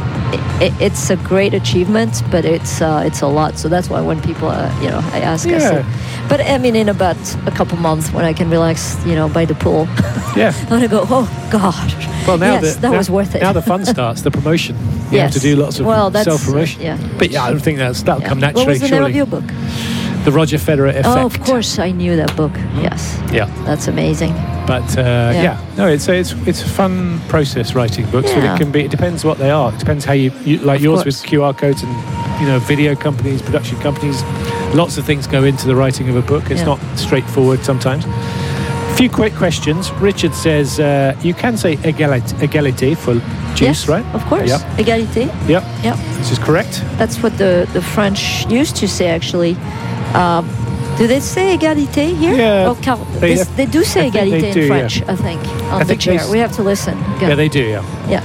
it, it's a great achievement, but it's uh, it's a lot. So that's why when people, uh, you know, I ask, I Yeah. say, but I mean, in about a couple months when I can relax, you know, by the pool, Yeah. I'm gonna go. Oh gosh. Well, now yes, the, that now, was worth it. Now the fun starts, the promotion. You Yes. have to do lots of Well, that's- self-promotion. yeah. But yeah, I don't think that's, that'll Yeah. come What naturally, was the surely. name of your book? The Roger Federer Effect. Oh, of course, I knew that book. Yes, Yeah. that's amazing. But uh, yeah. Yeah. no, it's it's it's a fun process writing books. But Yeah. it can be. It depends what they are. It depends how you, you like Of yours course. with Q R codes and you know video companies, production companies. Lots of things go into the writing of a book. It's Yeah. not straightforward sometimes. A few quick questions. Richard says uh, you can say égalité, égalité for juice, Yes, right? of course. Yep. Égalité. Yep. Yep. This is correct. That's what the, the French used to say, actually. Um, do they say égalité here? Yeah, Oh, car- they- they, they do say I think they égalité do, in yeah. French, I think, on I the think they chair. s- We have to listen. Go. Yeah, they do. Yeah. Yeah.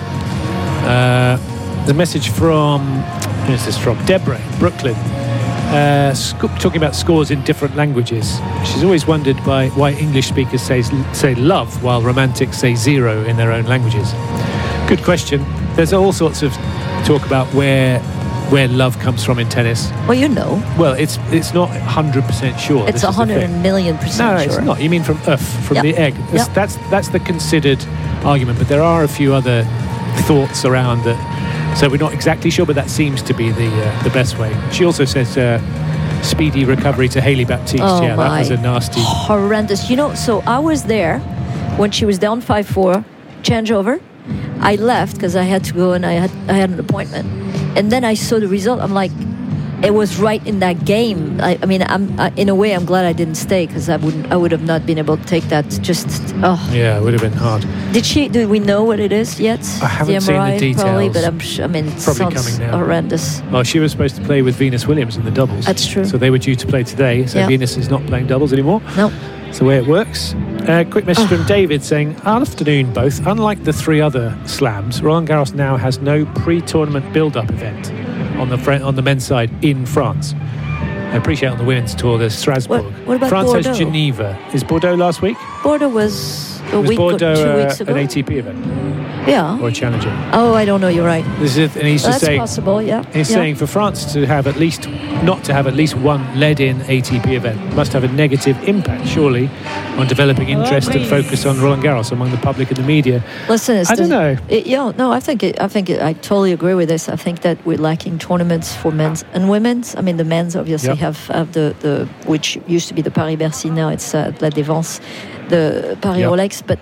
Uh, the message from who's this from? Deborah, Brooklyn. Uh, sc- talking about scores in different languages. She's always wondered by why English speakers say say love while romantics say zero in their own languages. Good question. There's all sorts of talk about where where love comes from in tennis. Well, you know, Well, it's it's not one hundred percent sure. it's This a is the hundred thing. million percent No, no, sure. it's not. You mean from Earth, from Yep. the egg. That's, Yep. that's that's the considered argument, but there are a few other thoughts around that. So we're not exactly sure, but that seems to be the uh, the best way. She also says uh, speedy recovery to Hayley Baptiste. Oh, yeah, my. that was a nasty. Horrendous. You know, so I was there when she was down five four, changeover. I left because I had to go and I had I had an appointment, and then I saw the result. I'm like, it was right in that game. I, I mean, I'm I, in a way I'm glad I didn't stay because I wouldn't I would have not been able to take that. Just oh, Yeah, it would have been hard. did she? Do we know what it is yet? I haven't the seen the M R I, Probably, details. but I'm sure. I mean, it Probably sounds coming now. horrendous. Well, she was supposed to play with Venus Williams in the doubles. That's true. So they were due to play today. So Yeah. Venus is not playing doubles anymore. No. That's the way it works. Uh, quick message Oh. from David saying, afternoon both. Unlike the three other slams, Roland Garros now has no pre-tournament build-up event on the fr- on the men's side in France. I appreciate on the women's tour there's Strasbourg. What- what about France Bordeaux? has Geneva. Is Bordeaux last week? Bordeaux was a Was week Bordeaux or two uh, weeks ago. an A T P event Yeah. or a challenger? Oh, I don't know. You're right. This is, and he's just That's saying, possible. Yeah. he's yeah. saying for France to have at least, not to have at least one led-in A T P event must have a negative impact, surely, on developing interest and focus on Roland Garros among the public and the media. Listen, it's I don't the- know. It, yeah, no, I think it, I think it, I totally agree with this. I think that we're lacking tournaments for men's and women's. I mean, the men's obviously Yep. have, have the, the which used to be the Paris Bercy. Now it's uh, La Défense, the Paris Yep. Rolex. But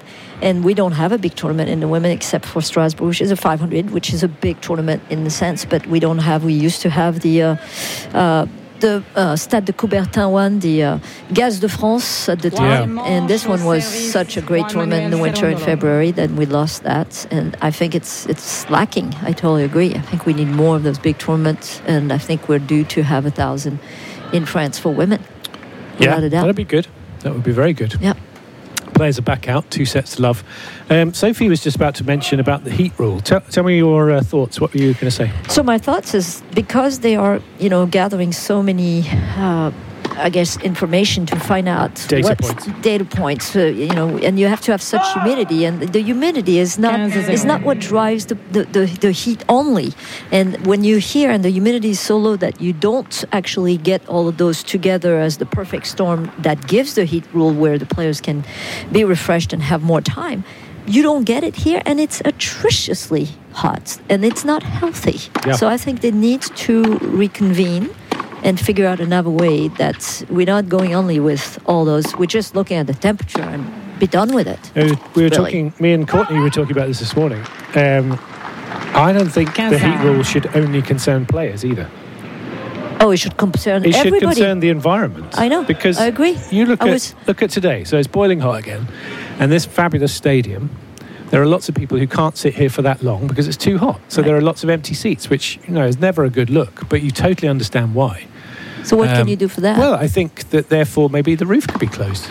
And we don't have a big tournament in the women except for Strasbourg, which is a five hundred, which is a big tournament in the sense, but we don't have, we used to have the uh, uh, the uh, Stade de Coubertin one, the uh, Gaz de France at the time, yeah. and this one was such a great tournament in the winter in February. Then we lost that, and I think it's it's lacking. I totally agree. I think we need more of those big tournaments, and I think we're due to have a thousand in France for women. Yeah, that'd be good. That would be very good. Yeah. Players are back out, two sets to love. Um, Sophie was just about to mention about the heat rule. Tell, tell me your uh, thoughts. What were you going to say? So my thoughts is because they are, you know, gathering so many, uh, I guess, information to find out data what points. data points, uh, you know, and you have to have such humidity, and the humidity is not is not what drives the, the, the, the heat only. And when you hear and the humidity is so low that you don't actually get all of those together as the perfect storm that gives the heat rule where the players can be refreshed and have more time, you don't get it here, and it's atrociously hot, and it's not healthy. Yeah. So I think they need to reconvene and figure out another way that we're not going only with all those, we're just looking at the temperature and be done with it. Uh, we were really. talking, me and Courtney were talking about this this morning. Um, I don't think the heat rule should only concern players either. Oh, it should concern it everybody. It should concern the environment. I know, because I agree. You look I at was... look at today, so it's boiling hot again, and this fabulous stadium. There are lots of people who can't sit here for that long because it's too hot. So right. there are lots of empty seats, which you know is never a good look. But you totally understand why. So what um, can you do for that? Well, I think that therefore maybe the roof could be closed.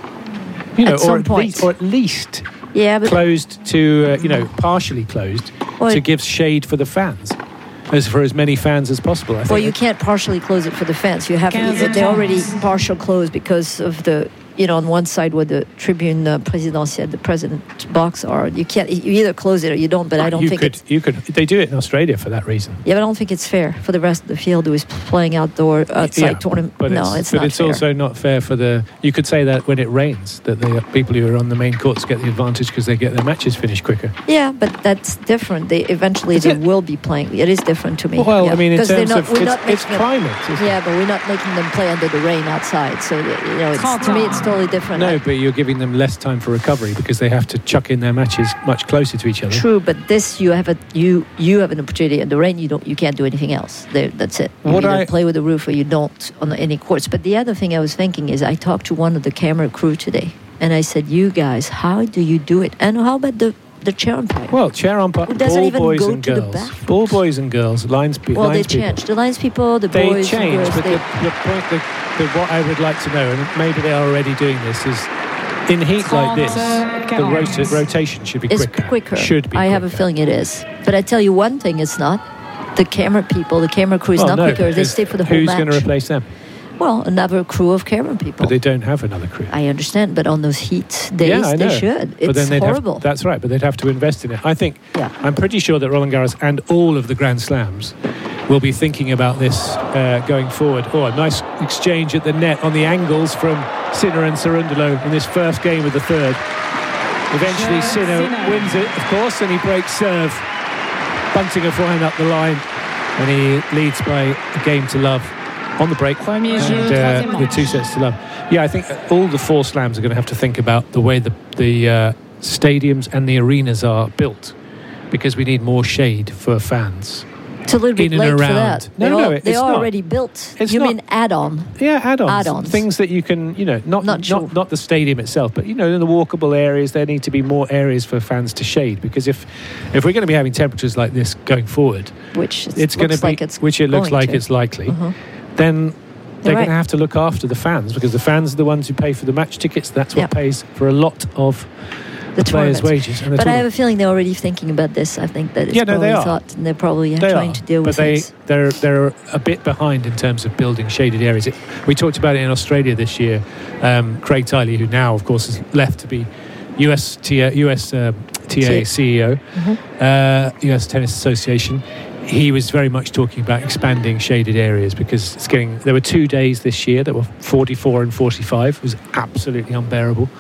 You know, at or some at point. least, or at least yeah, but closed to uh, you know partially closed well, to give shade for the fans. As for as many fans as possible, I think. Well, you can't partially close it for the fans. You have to, they're already partial closed because of the, you know, on one side where the tribune uh, présidentielle, the president box are. You can't. You either close it or you don't. But I don't you think could, it's, you could. They do it in Australia for that reason. Yeah, but I don't think it's fair for the rest of the field who is playing outdoor outside yeah, tournament. But no, it's, it's but not it's fair. also not fair for the. You could say that when it rains, that the people who are on the main courts get the advantage because they get their matches finished quicker. Yeah, but that's different. They eventually is they it? will be playing. It is different to me. Well, yeah. I mean, in terms not, of it's, not it's them, climate. Isn't yeah, it? but we're not making them play under the rain outside. So that, you know, it's, to me, it's totally different. No, I, but you're giving them less time for recovery because they have to chuck in their matches much closer to each other. True, but this you have a you you have an opportunity. In the rain, you don't you can't do anything else. There, that's it. You what either I, play with the roof or you don't on any courts. But the other thing I was thinking is I talked to one of the camera crew today, and I said, "You guys, how do you do it? And how about the the chair umpire? Well, chair umpire, ball boys and girls, ball boys and girls, lines, pe- well, lines they people. changed the lines people, the they boys. They change, girls, but they... the, the point, the, the, what I would like to know, and maybe they are already doing this, is. In heat like this, the rota- rotation should be it's quicker. quicker. Should be I quicker. have a feeling it is. But I tell you one thing, it's not. The camera people, the camera crew is well, not no, quicker. They stay for the whole who's match. Who's going to replace them? Well, another crew of camera people. But they don't have another crew. I understand, but on those heat days, yeah, I know. they should. It's but then they'd horrible. Have, that's right, but they'd have to invest in it. I think, yeah. I'm pretty sure that Roland Garros and all of the Grand Slams will be thinking about this uh, going forward. Oh, a nice exchange at the net on the angles from Sinner and Cerundolo in this first game of the third. Eventually, Sinner wins it, of course, and he breaks serve, bunting a forehand up the line, and he leads by a game to love on the break, and uh, with two sets to love. Yeah, I think all the four slams are going to have to think about the way the the uh, stadiums and the arenas are built, because we need more shade for fans. It's a little bit in late and for around. that. No, they're no, all, it's they're not. already built. It's you not. mean add-on? Yeah, add-ons. Add-ons. Things that you can, you know, not not, sure. not not the stadium itself, but you know, in the walkable areas, there need to be more areas for fans to shade. Because if if we're going to be having temperatures like this going forward, which it's going to be, like it's which it looks like to. it's likely, uh-huh. then they're right. going to have to look after the fans, because the fans are the ones who pay for the match tickets. That's what yep. pays for a lot of the, the players' wages. And the but tournament. I have a feeling they're already thinking about this. I think that it's yeah, no, probably they are. thought, and they're probably they trying are, to deal but with they, things. they're they're a bit behind in terms of building shaded areas. It, we talked about it in Australia this year. Um, Craig Tiley, who now, of course, has left to be U S T A, U S uh, T A C E O, mm-hmm. uh, U S Tennis Association. He was very much talking about expanding shaded areas, because it's getting. There were two days this year that were forty-four and forty-five. It was absolutely unbearable.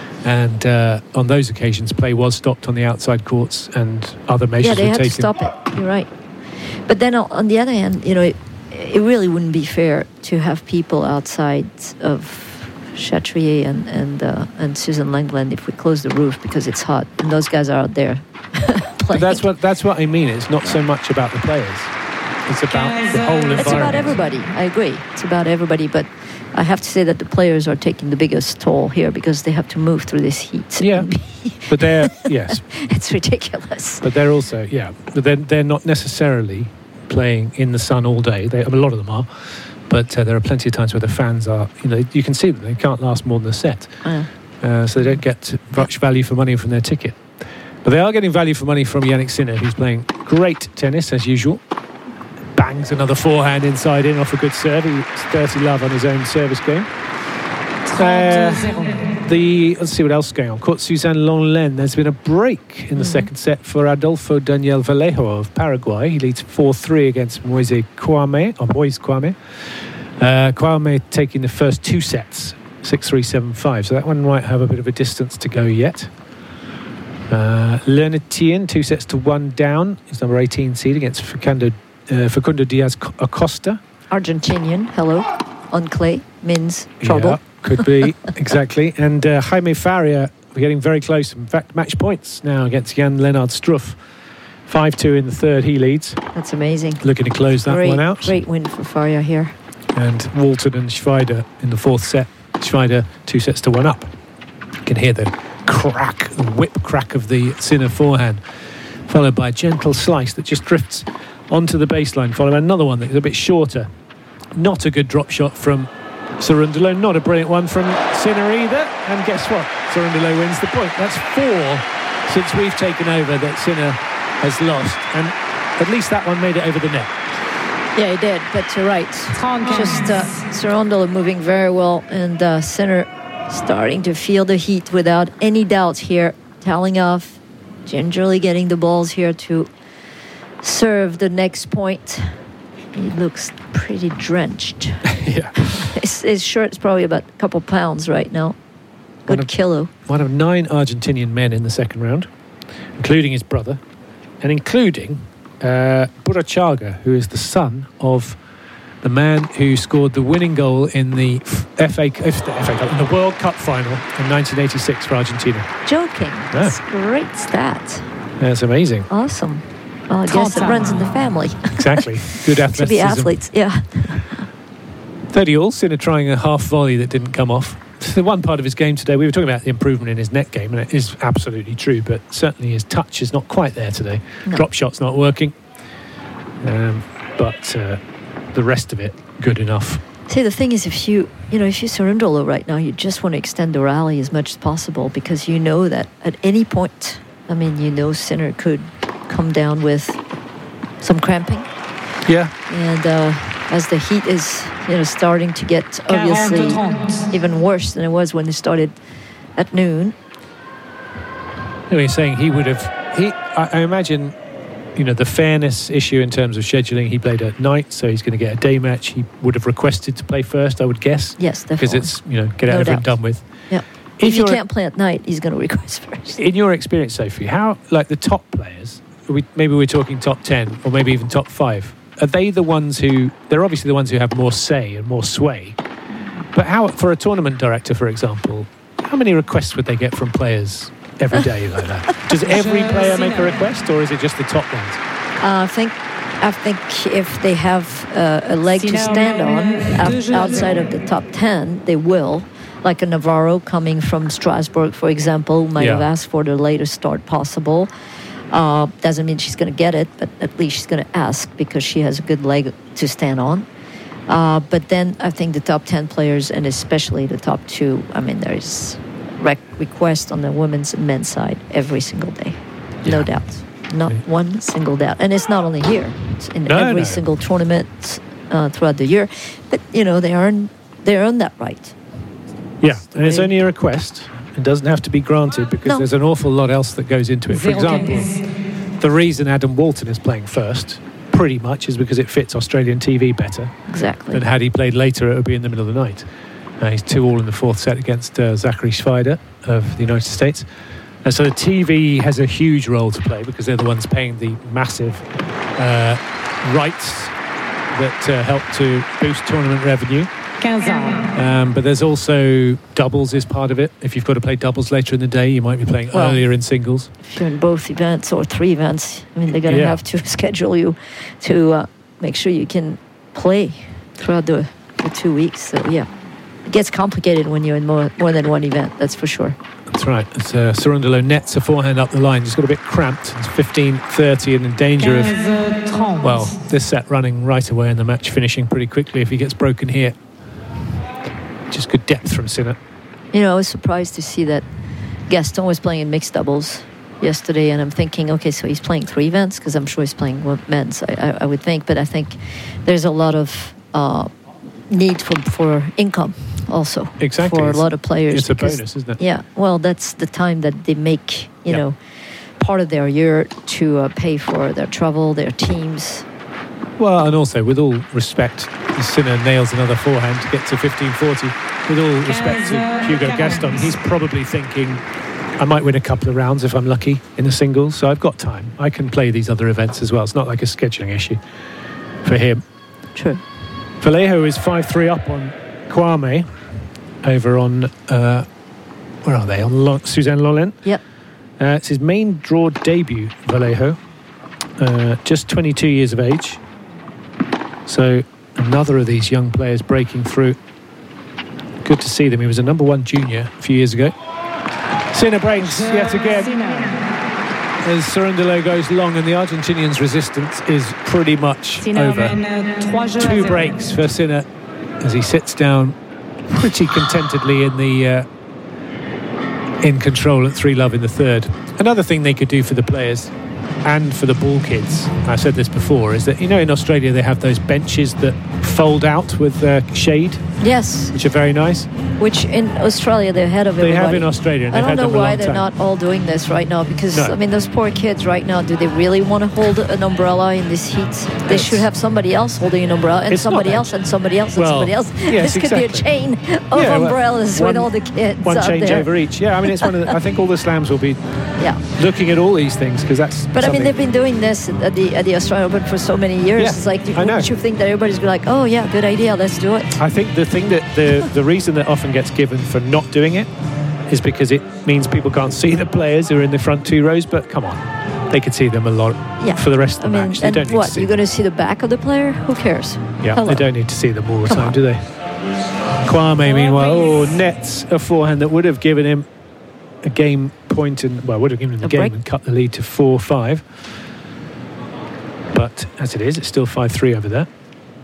And uh, on those occasions, play was stopped on the outside courts, and other measures yeah, they were had taken. to stop it. You're right. But then on the other hand, you know, it, it really wouldn't be fair to have people outside of Chatrier and and uh, and Susan Langland if we close the roof because it's hot and those guys are out there playing. But that's what that's what I mean. It's not so much about the players. It's about the whole environment. It's about everybody. I agree. It's about everybody. But I have to say that the players are taking the biggest toll here because they have to move through this heat. Yeah, but they're yes, it's ridiculous. but they're also yeah, but they're they're not necessarily playing in the sun all day. They, I mean, a lot of them are, but uh, there are plenty of times where the fans are. You know, you can see them. They can't last more than a set, Uh, uh, so they don't get much value for money from their ticket. But they are getting value for money from Yannick Sinner, who's playing great tennis as usual. Bangs another forehand inside in off a good serve. He's dirty love on his own service game. Uh, the let's see what else is going on. Court Suzanne Lenglen. There's been a break in the mm-hmm. second set for Adolfo Daniel Vallejo of Paraguay. He leads four three against Moise Kwame or Moise Kwame. Uh, Kwame taking the first two sets, six three seven five. So that one might have a bit of a distance to go yet. Uh, Lernetien, two sets to one down. He's number eighteen seed against Facundo, uh, Facundo Diaz Acosta. Argentinian, hello, on clay, means trouble. Yeah, could be, exactly. And uh, Jaime Faria, we're getting very close. In fact, match points now against Jan Lennard Struff. five two in the third, he leads. That's amazing. Looking to close that great, one out. Great win for Faria here. And Walton and Schweider in the fourth set. Schweider two sets to one up. You can hear the crack, the whip crack of the Sinner forehand, followed by a gentle slice that just drifts onto the baseline, followed by another one that's a bit shorter. Not a good drop shot from Cerundolo, not a brilliant one from Sinner either. And guess what? Cerundolo wins the point. That's four since we've taken over that Sinner has lost. And at least that one made it over the net. Yeah, he did, but you're right. Just uh, Cerundolo moving very well, and uh, Sinner starting to feel the heat without any doubt here. Talling off, gingerly getting the balls here to serve the next point. He looks pretty drenched. Yeah. His, his shirt's probably about a couple pounds right now. Good One of, kilo. One of nine Argentinian men in the second round, including his brother, and including uh, Burruchaga, who is the son of the man who scored the winning goal in the F A, F A Cup, in the World Cup final in nineteen eighty-six for Argentina. Joking. That's a great stat. That's amazing. Awesome. Well, I guess it runs in the family. Exactly. Good athleticism. To be athletes, yeah. thirty all, Sinner trying a half volley that didn't come off. The one part of his game today, we were talking about the improvement in his net game, and it is absolutely true, but certainly his touch is not quite there today. No. Drop shot's not working. Um, but uh, the rest of it, good enough. See, the thing is, if you, you know, if you Cerundolo right now, you just want to extend the rally as much as possible because you know that at any point, I mean, you know Sinner could come down with some cramping. Yeah. And uh, as the heat is, you know, starting to get obviously even worse than it was when it started at noon. You know, you're saying he would have, he, I, I imagine, you know, the fairness issue in terms of scheduling, he played at night, so he's going to get a day match. He would have requested to play first, I would guess. Yes, definitely. Because it's, you know, get it no over doubt. and done with. Yeah. If you can't play at night, he's going to request first. In your experience, Sophie, how, like the top players, we, maybe we're talking top ten or maybe even top five, are they the ones who, they're obviously the ones who have more say and more sway, but how, for a tournament director, for example, how many requests would they get from players every day like that? Does every player make a request, or is it just the top ones? Uh, I think I think if they have uh, a leg to stand on out, outside of the top ten, they will. Like a Navarro coming from Strasbourg, for example, might Yeah. have asked for the latest start possible. Uh, doesn't mean she's going to get it, but at least she's going to ask because she has a good leg to stand on. Uh, but then I think the top ten players, and especially the top two, I mean, there's rec- requests on the women's and men's side every single day. No Yeah. doubt. Not one single doubt. And it's not only here. It's in No, every no. single tournament uh, throughout the year. But, you know, they earn, they earn that right. Yeah, and it's only a request. It doesn't have to be granted because No. there's an awful lot else that goes into it. For example, the reason Adam Walton is playing first, pretty much, is because it fits Australian T V better. Exactly. Than had he played later, it would be in the middle of the night. Uh, he's two all in the fourth set against uh, Zachary Schweider of the United States. And so the T V has a huge role to play because they're the ones paying the massive uh, rights that uh, help to boost tournament revenue. Um, but there's also doubles is part of it. If you've got to play doubles later in the day, you might be playing Well, earlier in singles. If you're in both events or three events, I mean, they're going to Yeah. have to schedule you to uh, make sure you can play throughout the, the two weeks. So, yeah, it gets complicated when you're in more, more than one event, that's for sure. That's right. It's, uh, Cerundolo nets a forehand up the line. He's got a bit cramped. It's fifteen thirty and in danger of, well, this set running right away and the match finishing pretty quickly if he gets broken here. Just good depth from Sinner. You know, I was surprised to see that Gaston was playing in mixed doubles yesterday, and I'm thinking, okay, so he's playing three events, because I'm sure he's playing one men's, I, I, I would think, but I think there's a lot of uh, need for, for income also. Exactly. For a It's- lot of players. It's a because- bonus, isn't it? Yeah, well, that's the time that they make, you Yeah. know, part of their year to uh, pay for their travel, their teams. Well, and also, with all respect, Sinner nails another forehand to get to fifteen forty. With all respect to Hugo Gaston, he's probably thinking, I might win a couple of rounds if I'm lucky in the singles, so I've got time. I can play these other events as well. It's not like a scheduling issue for him. True. Vallejo is five three up on Kwame over on, uh, where are they? On Lo- Suzanne Lolin. Yep. Uh, it's his main draw debut, Vallejo. Uh, just twenty-two years of age. So another of these young players breaking through. Good to see them. He was a number one junior a few years ago. Sinner breaks yet again as Cerundolo goes long, and the Argentinian's resistance is pretty much over. Two breaks for Sinner as he sits down pretty contentedly in the uh, in control at three love in the third. Another thing they could do for the players and for the ball kids, I said this before, is that, you know, in Australia they have those benches that fold out with uh, shade, Yes, which are very nice. which in Australia they're ahead of They everybody. have in Australia, and I they've don't had know them a why long they're time. not all doing this right now, because No. I mean, those poor kids right now, do they really want to hold an umbrella in this heat? They It's- should have somebody else holding an umbrella, and It's not somebody that- else, and somebody else, and Well, somebody else. yes, this could be a exactly. chain of Yeah, well, umbrellas one- with all the kids One out change there. over each. Yeah, I mean, it's one of the, I think all the slams will be Yeah, looking at all these things, because that's but I mean, something- they've been doing this at the at the Australian Open for so many years. Yeah, It's like, I know. wouldn't you think that everybody's gonna be like, oh yeah, good idea, let's do it. I think the thing that the the reason that often gets given for not doing it is because it means people can't see the players who are in the front two rows. But come on, they could see them a lot Yeah. for the rest of I the mean, match. They and don't need what? to see. You're going to see the back of the player? Who cares? Yeah, Hello. they don't need to see them all the Come time, on. do they? Kwame, meanwhile, oh, nets a forehand that would have given him a game point, and well, would have given him the A game break. and cut the lead to four five. But as it is, it's still five three over there.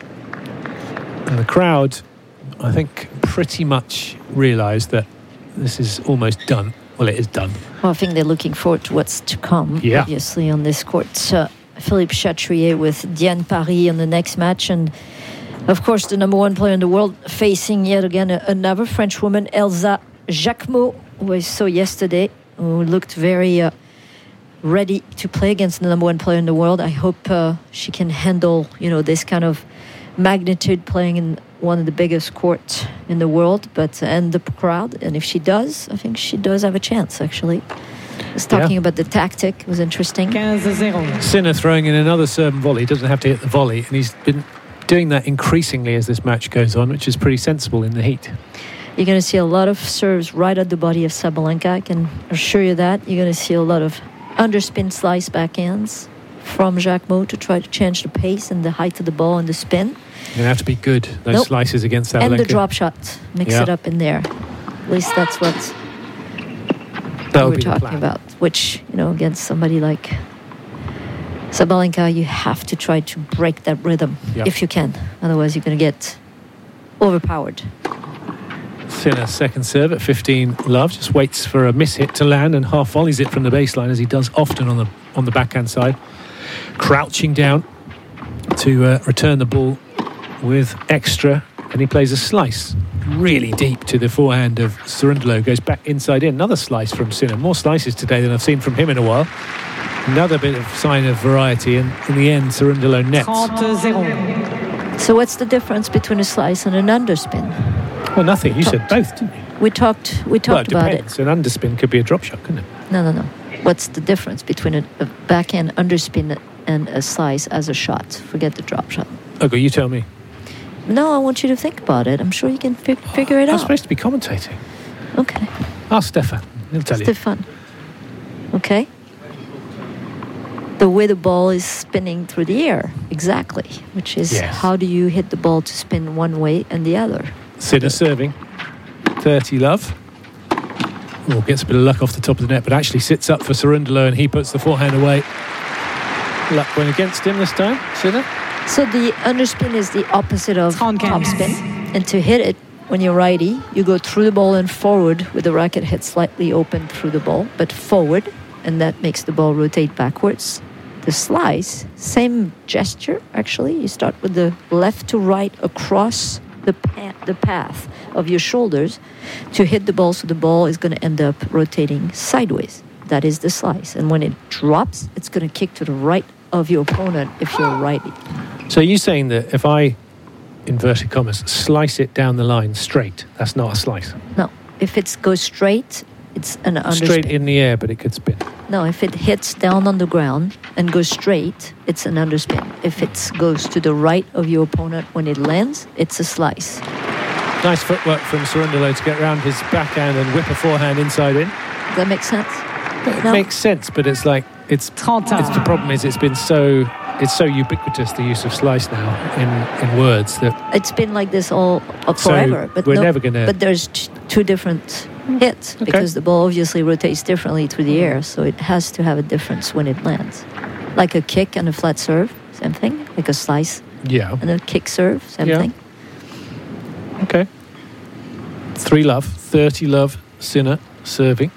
And the crowd, I think, pretty much realised that this is almost done. Well, it is done. Well, I think they're looking forward to what's to come, Yeah. obviously, on this court. Uh, Philippe Chatrier with Diane Paris on the next match. And, of course, the number one player in the world facing yet again a, another French woman, Elsa Jacquemot, who I saw yesterday, who looked very uh, ready to play against the number one player in the world. I hope uh, she can handle, you know, this kind of magnitude playing in one of the biggest courts in the world, but and the crowd. And if she does, I think she does have a chance, actually. I was talking Yeah. about the tactic. It was interesting. Sinner throwing in another serve and volley. He doesn't have to hit the volley, and he's been doing that increasingly as this match goes on, which is pretty sensible in the heat. You're going to see a lot of serves right at the body of Sabalenka. I can assure you that. You're going to see a lot of underspin slice backhands from Jacquemot to try to change the pace and the height of the ball and the spin. You're going to have to be good, those Nope. slices against Sabalenka. And the drop shot. Mix Yeah. it up in there. At least that's what That we would were be the talking plan. about. Which, you know, against somebody like Sabalenka, you have to try to break that rhythm Yeah. if you can. Otherwise, you're going to get overpowered. Sinner second serve at fifteen love, just waits for a miss hit to land and half volleys it from the baseline, as he does often on the on the backhand side, crouching down to uh, return the ball with extra, and he plays a slice really deep to the forehand of Cerundolo, goes back inside in. Another slice from Sinner. More slices today than I've seen from him in a while. Another bit of sign of variety, and in the end Cerundolo nets. So what's the difference between a slice and an underspin? Well, nothing. You said both, didn't you? We talked we Well, talked it about depends. An underspin could be a drop shot, couldn't it? it. No, no, no. What's the difference between a, a backhand underspin and a slice as a shot? Forget the drop shot. Okay, you tell me. No, I want you to think about it. I'm sure you can fi- figure it I'm out. supposed to be commentating. Okay. Ask Stefan. He'll tell you. Stefan. Okay. The way the ball is spinning through the air, exactly. Which is Yes. how do you hit the ball to spin one way and the other? Sinner serving. thirty love. Oh, gets a bit of luck off the top of the net, but actually sits up for Cerundolo and he puts the forehand away. Luck went against him this time, Sinner. So the underspin is the opposite of topspin. And to hit it, when you're righty, you go through the ball and forward with the racket head slightly open through the ball, but forward, and that makes the ball rotate backwards. The slice, same gesture, actually. You start with the left to right across the, pa- the path of your shoulders to hit the ball, so the ball is going to end up rotating sideways. That is the slice. And when it drops, it's going to kick to the right of your opponent if you're righty. So you're saying that if I, inverted commas, slice it down the line straight, that's not a slice? No, if it goes straight, it's an underspin. Straight in the air, but it could spin. No, if it hits down on the ground and goes straight, it's an underspin. If it goes to the right of your opponent when it lands, it's a slice. Nice footwork from Cerundolo to get around his backhand and whip a forehand inside in. Does that make sense? It No. makes sense, but it's like it's, it's the problem is it's been so it's so ubiquitous, the use of slice now in, in words, that It's been like this all uh, So forever. but we're no, never gonna- But there's t- two different hits Okay. because the ball obviously rotates differently through the air, so it has to have a difference when it lands. Like a kick and a flat serve, same thing. Like a slice yeah. and a kick serve, same Yeah. thing. Okay. Three love, thirty love, Sinner serving.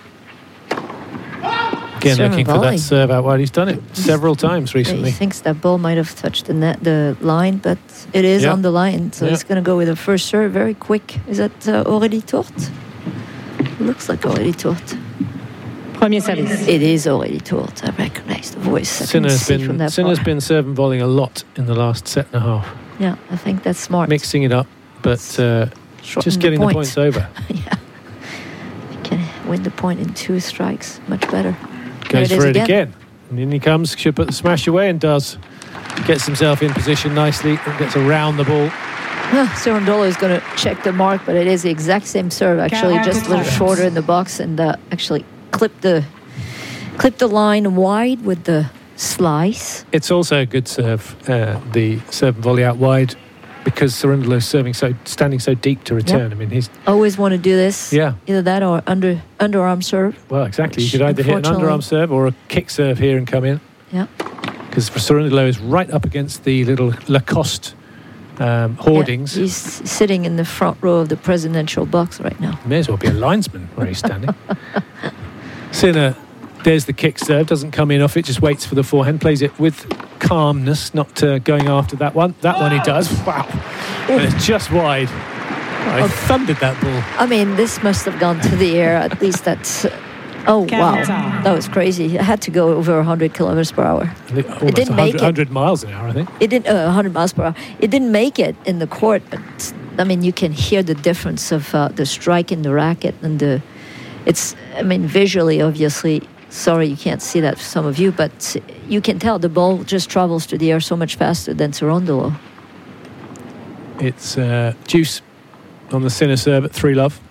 Again, Serve looking and for that volley. serve out wide. He's done it several times He recently. thinks that ball might have touched the net, the line, but it is Yeah. on the line, so Yeah. he's going to go with a first serve, very quick. Is that uh, Aurélie Tourte? Looks like Aurélie Tourte. Premier service. It is Aurélie Tourte. I recognize the voice. I can Sinner's see from been that Sinner's far. been serving volleying a lot in the last set and a half, Yeah, I think that's smart. mixing it up, but uh, Shorten just getting the, point. points over. Yeah. You can win the point in two strikes. Much better. Goes There it for is it again. again. And in he comes, should put the smash away and does. Gets himself in position nicely and gets around the ball. Cerundolo is going to check the mark, but it is the exact same serve, actually, just a little shorter in the box, and uh, actually clip the clip the line wide with the slice. It's also a good serve, uh, the serve and volley out wide, because Cerundolo's serving so standing so deep to return. Yep. I mean, he's Always want to do this. Yeah. Either that or under underarm serve. well, exactly. You Which, could either hit an unfortunately- underarm serve or a kick serve here and come in, Yeah. because Cerundolo is right up against the little Lacoste um, hoardings. Yeah, he's sitting in the front row of the presidential box right now. May as well be a linesman where he's standing. Sinner, there's the kick serve, doesn't come in off it, just waits for the forehand, plays it with calmness, not uh, going after that one. That one he does. Wow. And it's just wide. I thundered that ball. I mean, this must have gone to the air. At least that's. Uh, oh, wow. That was crazy. It had to go over one hundred kilometers per hour. Almost It didn't make it. one hundred miles an hour, I think. It didn't, uh, one hundred miles per hour. It didn't make it in the court, but I mean, you can hear the difference of uh, the strike in the racket and the. It's, I mean, visually, obviously. Sorry, you can't see that for some of you, but you can tell the ball just travels through the air so much faster than Cerundolo. It's uh, Juice on the Sinner serve at three love.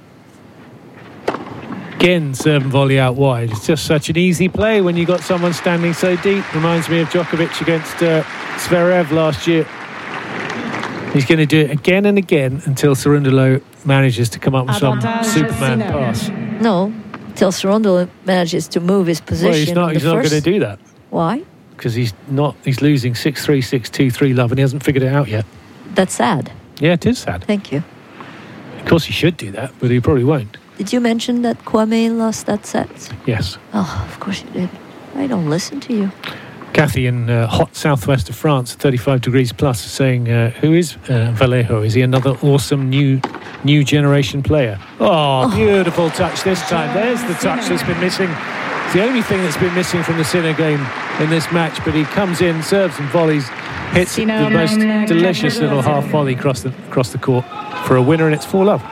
Again, serve and volley out wide. It's just such an easy play when you got someone standing so deep. Reminds me of Djokovic against uh, Zverev last year. He's going to do it again and again until Cerundolo manages to come up with some Avantage Superman Sinner. pass. No, till Cerundolo manages to move his position. Well, he's not. in He's the not first. going to do that Why? because he's not. He's losing six three, six two, three love, and he hasn't figured it out yet. That's sad. Yeah, it is sad. Thank you. Of course, he should do that, but he probably won't. Did you mention that Kwame lost that set? Yes. Oh, of course you did. I don't listen to you. Kathy in uh, hot southwest of France, thirty-five degrees plus, saying, uh, "Who is uh, Vallejo? Is he another awesome new, new generation player?" Oh, beautiful touch this time. There's the touch that's been missing. It's the only thing that's been missing from the Sinner game in this match. But he comes in, serves and volleys, hits the Sinner, most um, delicious little half volley across the across the court for a winner, and it's four love.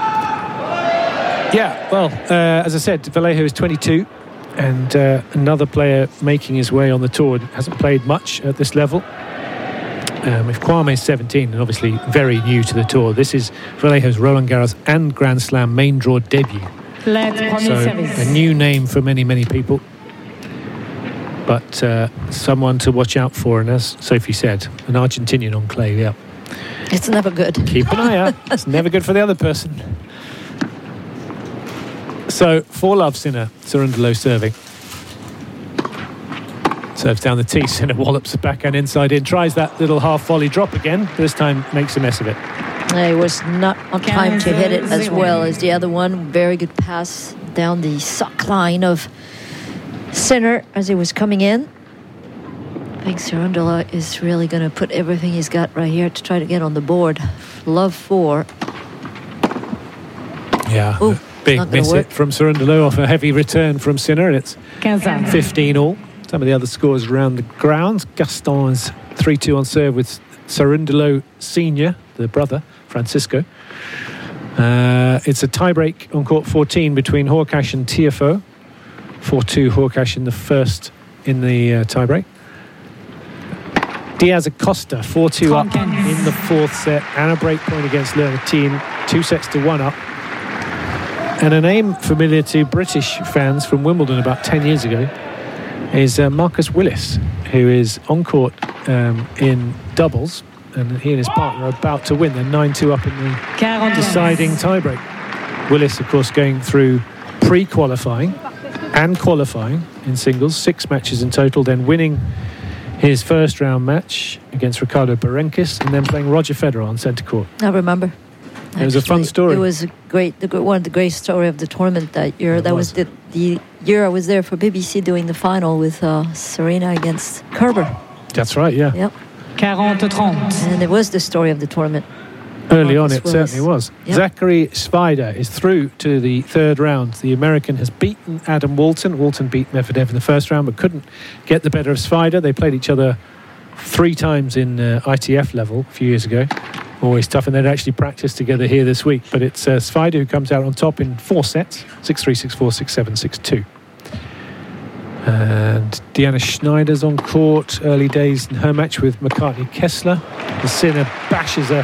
Yeah, well, uh, as I said, Vallejo is twenty-two. And uh, another player making his way on the tour, hasn't played much at this level. Um, if Kwame is seventeen and obviously very new to the tour, this is Vallejo's Roland Garros and Grand Slam main draw debut. So a new name for many, many people. But uh, someone to watch out for, and as Sophie said, an Argentinian on clay, yeah. It's never good. Keep an eye out. It's never good for the other person. So, four love Sinner, Cerundolo serving. Serves down the tee, Sinner wallops the backhand inside in, tries that little half volley drop again, this time makes a mess of it. He was not on time to hit it as well as the other one. Very good pass down the sock line of Sinner as he was coming in. I think Cerundolo is really going to put everything he's got right here to try to get on the board. Love four. Yeah, Ooh, big miss hit from Cerundolo off a heavy return from Sinner, and it's fifteen all. Some of the other scores around the grounds. Gaston is three two on serve with Cerundolo Senior, the brother, Francisco. Uh, it's a tiebreak on court fourteen between Horkash and Tiafoe. four two Horkash in the first in the uh, tiebreak. Diaz Acosta, four two up in the fourth set, and a break point against Le Martin, two sets to one up. And a name familiar to British fans from Wimbledon about ten years ago is uh, Marcus Willis, who is on court um, in doubles, and he and his partner are about to win. They're nine two up in the deciding tiebreak. Willis, of course, going through pre-qualifying and qualifying in singles, six matches in total, then winning his first round match against Ricardo Berenkis, and then playing Roger Federer on centre court. I remember. It was a fun story. It was a great, the, one of the great story of the tournament that year. It that was, was, the, the year I was there for B B C doing the final with uh, Serena against Kerber. That's right, yeah. Yep. forty thirty. And it was the story of the tournament. Early on, it Willis. certainly was. Yep. Zachary Svider is through to the third round. The American has beaten Adam Walton. Walton beat Medvedev in the first round, but couldn't get the better of Svider. They played each other three times in uh, I T F level a few years ago. Always tough, and they'd actually practiced together here this week. But it's uh, Svider who comes out on top in four sets, six three, six four, six seven, six two. And Diana Schneider's on court. Early days in her match with McCartney Kessler. The Sinner bashes her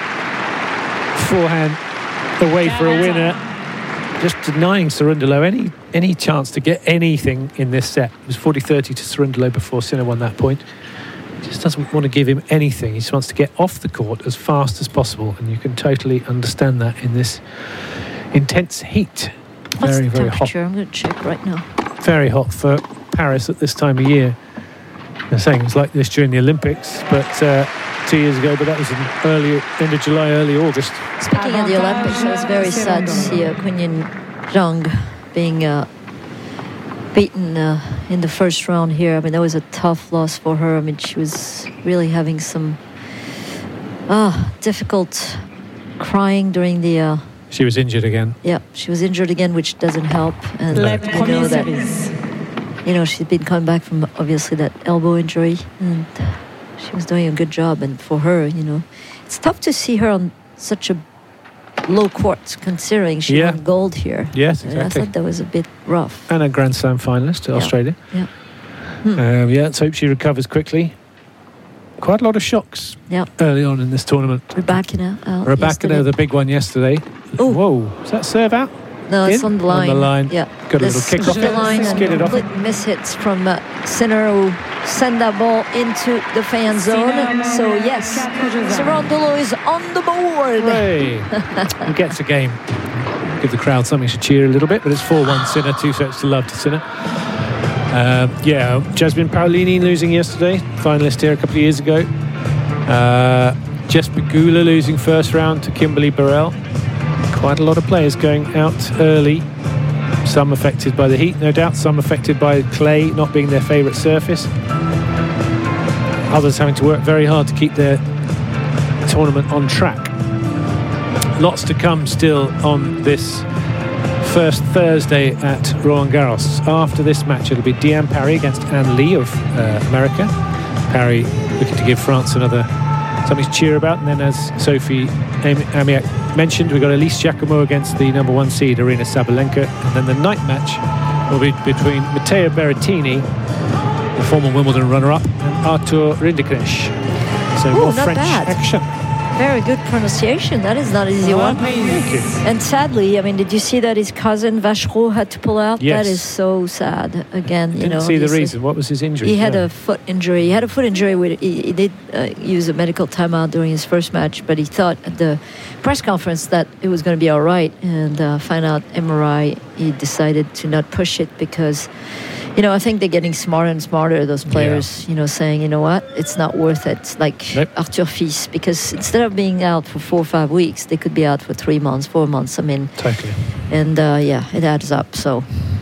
forehand away for a winner, just denying Cerundolo any any chance to get anything in this set. It was forty thirty to Cerundolo before Sinner won that point. He just doesn't want to give him anything. He just wants to get off the court as fast as possible, and you can totally understand that in this intense heat. What's Very, the very hot. temperature? I'm going to check right now. Very hot for Paris at this time of year. They're saying it was like this during the Olympics, but uh, two years ago, but that was in early, end of July, early August. Speaking of the Olympics, I was very sad to see uh, Kunyin Zhang being uh, beaten uh, in the first round here. I mean, that was a tough loss for her. I mean, she was really having some uh, difficult crying during the... Uh, She was injured again. Yeah, she was injured again, which doesn't help. And Le I know that, you know, she's been coming back from obviously that elbow injury, and she was doing a good job. And for her, you know, it's tough to see her on such a low court, considering she Yeah. won gold here. Yes, And exactly. I thought that was a bit rough. And a Grand Slam finalist to Yeah. Australia. Yeah. Um, yeah, let's hope she recovers quickly. Quite a lot of shocks Yeah. early on in this tournament. Rybakina out Rebecca, yesterday. the big one yesterday. Ooh. Whoa, is that serve out? No, it's In? on the line. On the line. Yeah. Got a This little kick off the it. line and Skidded off it. complete miss-hits from uh, Sinner, who send that ball into the fan zone. So yes, Cerundolo is on the board. Hey, he gets a game. Give the crowd something to cheer a little bit, but it's four one Sinner, two sets to love to Sinner. Uh, yeah, Jasmine Paolini losing yesterday, finalist here a couple of years ago. Uh, Jesper Gula losing first round to Kimberly Burrell. Quite a lot of players going out early. Some affected by the heat, no doubt. Some affected by clay not being their favourite surface. Others having to work very hard to keep their tournament on track. Lots to come still on this first Thursday at Roland Garros. After this match, it'll be Diane Parry against Anne Lee of uh, America. Parry looking to give France another something to cheer about. And then, as Sophie Amiak mentioned, we've got Elise Giacomo against the number one seed, Arina Sabalenka. And then the night match will be between Matteo Berrettini, the former Wimbledon runner-up, and Artur Rinderknecht. So Ooh, more not French bad. action. Very good pronunciation. That is not an easy one. Thank you. And sadly, I mean, did you see that his cousin Vachereau had to pull out? Yes. That is so sad. Again, you Didn't know. see the obviously. reason. What was his injury? He had No. a foot injury. He had a foot injury. With, he, he did uh, use a medical timeout during his first match, but he thought at the press conference that it was going to be all right. And uh, find out M R I, he decided to not push it because, you know, I think they're getting smarter and smarter, those players, yeah. you know, saying, you know what, it's not worth it. Like nope. Arthur Fils, because instead of being out for four or five weeks, they could be out for three months, four months. I mean, totally. And uh, yeah, it adds up. So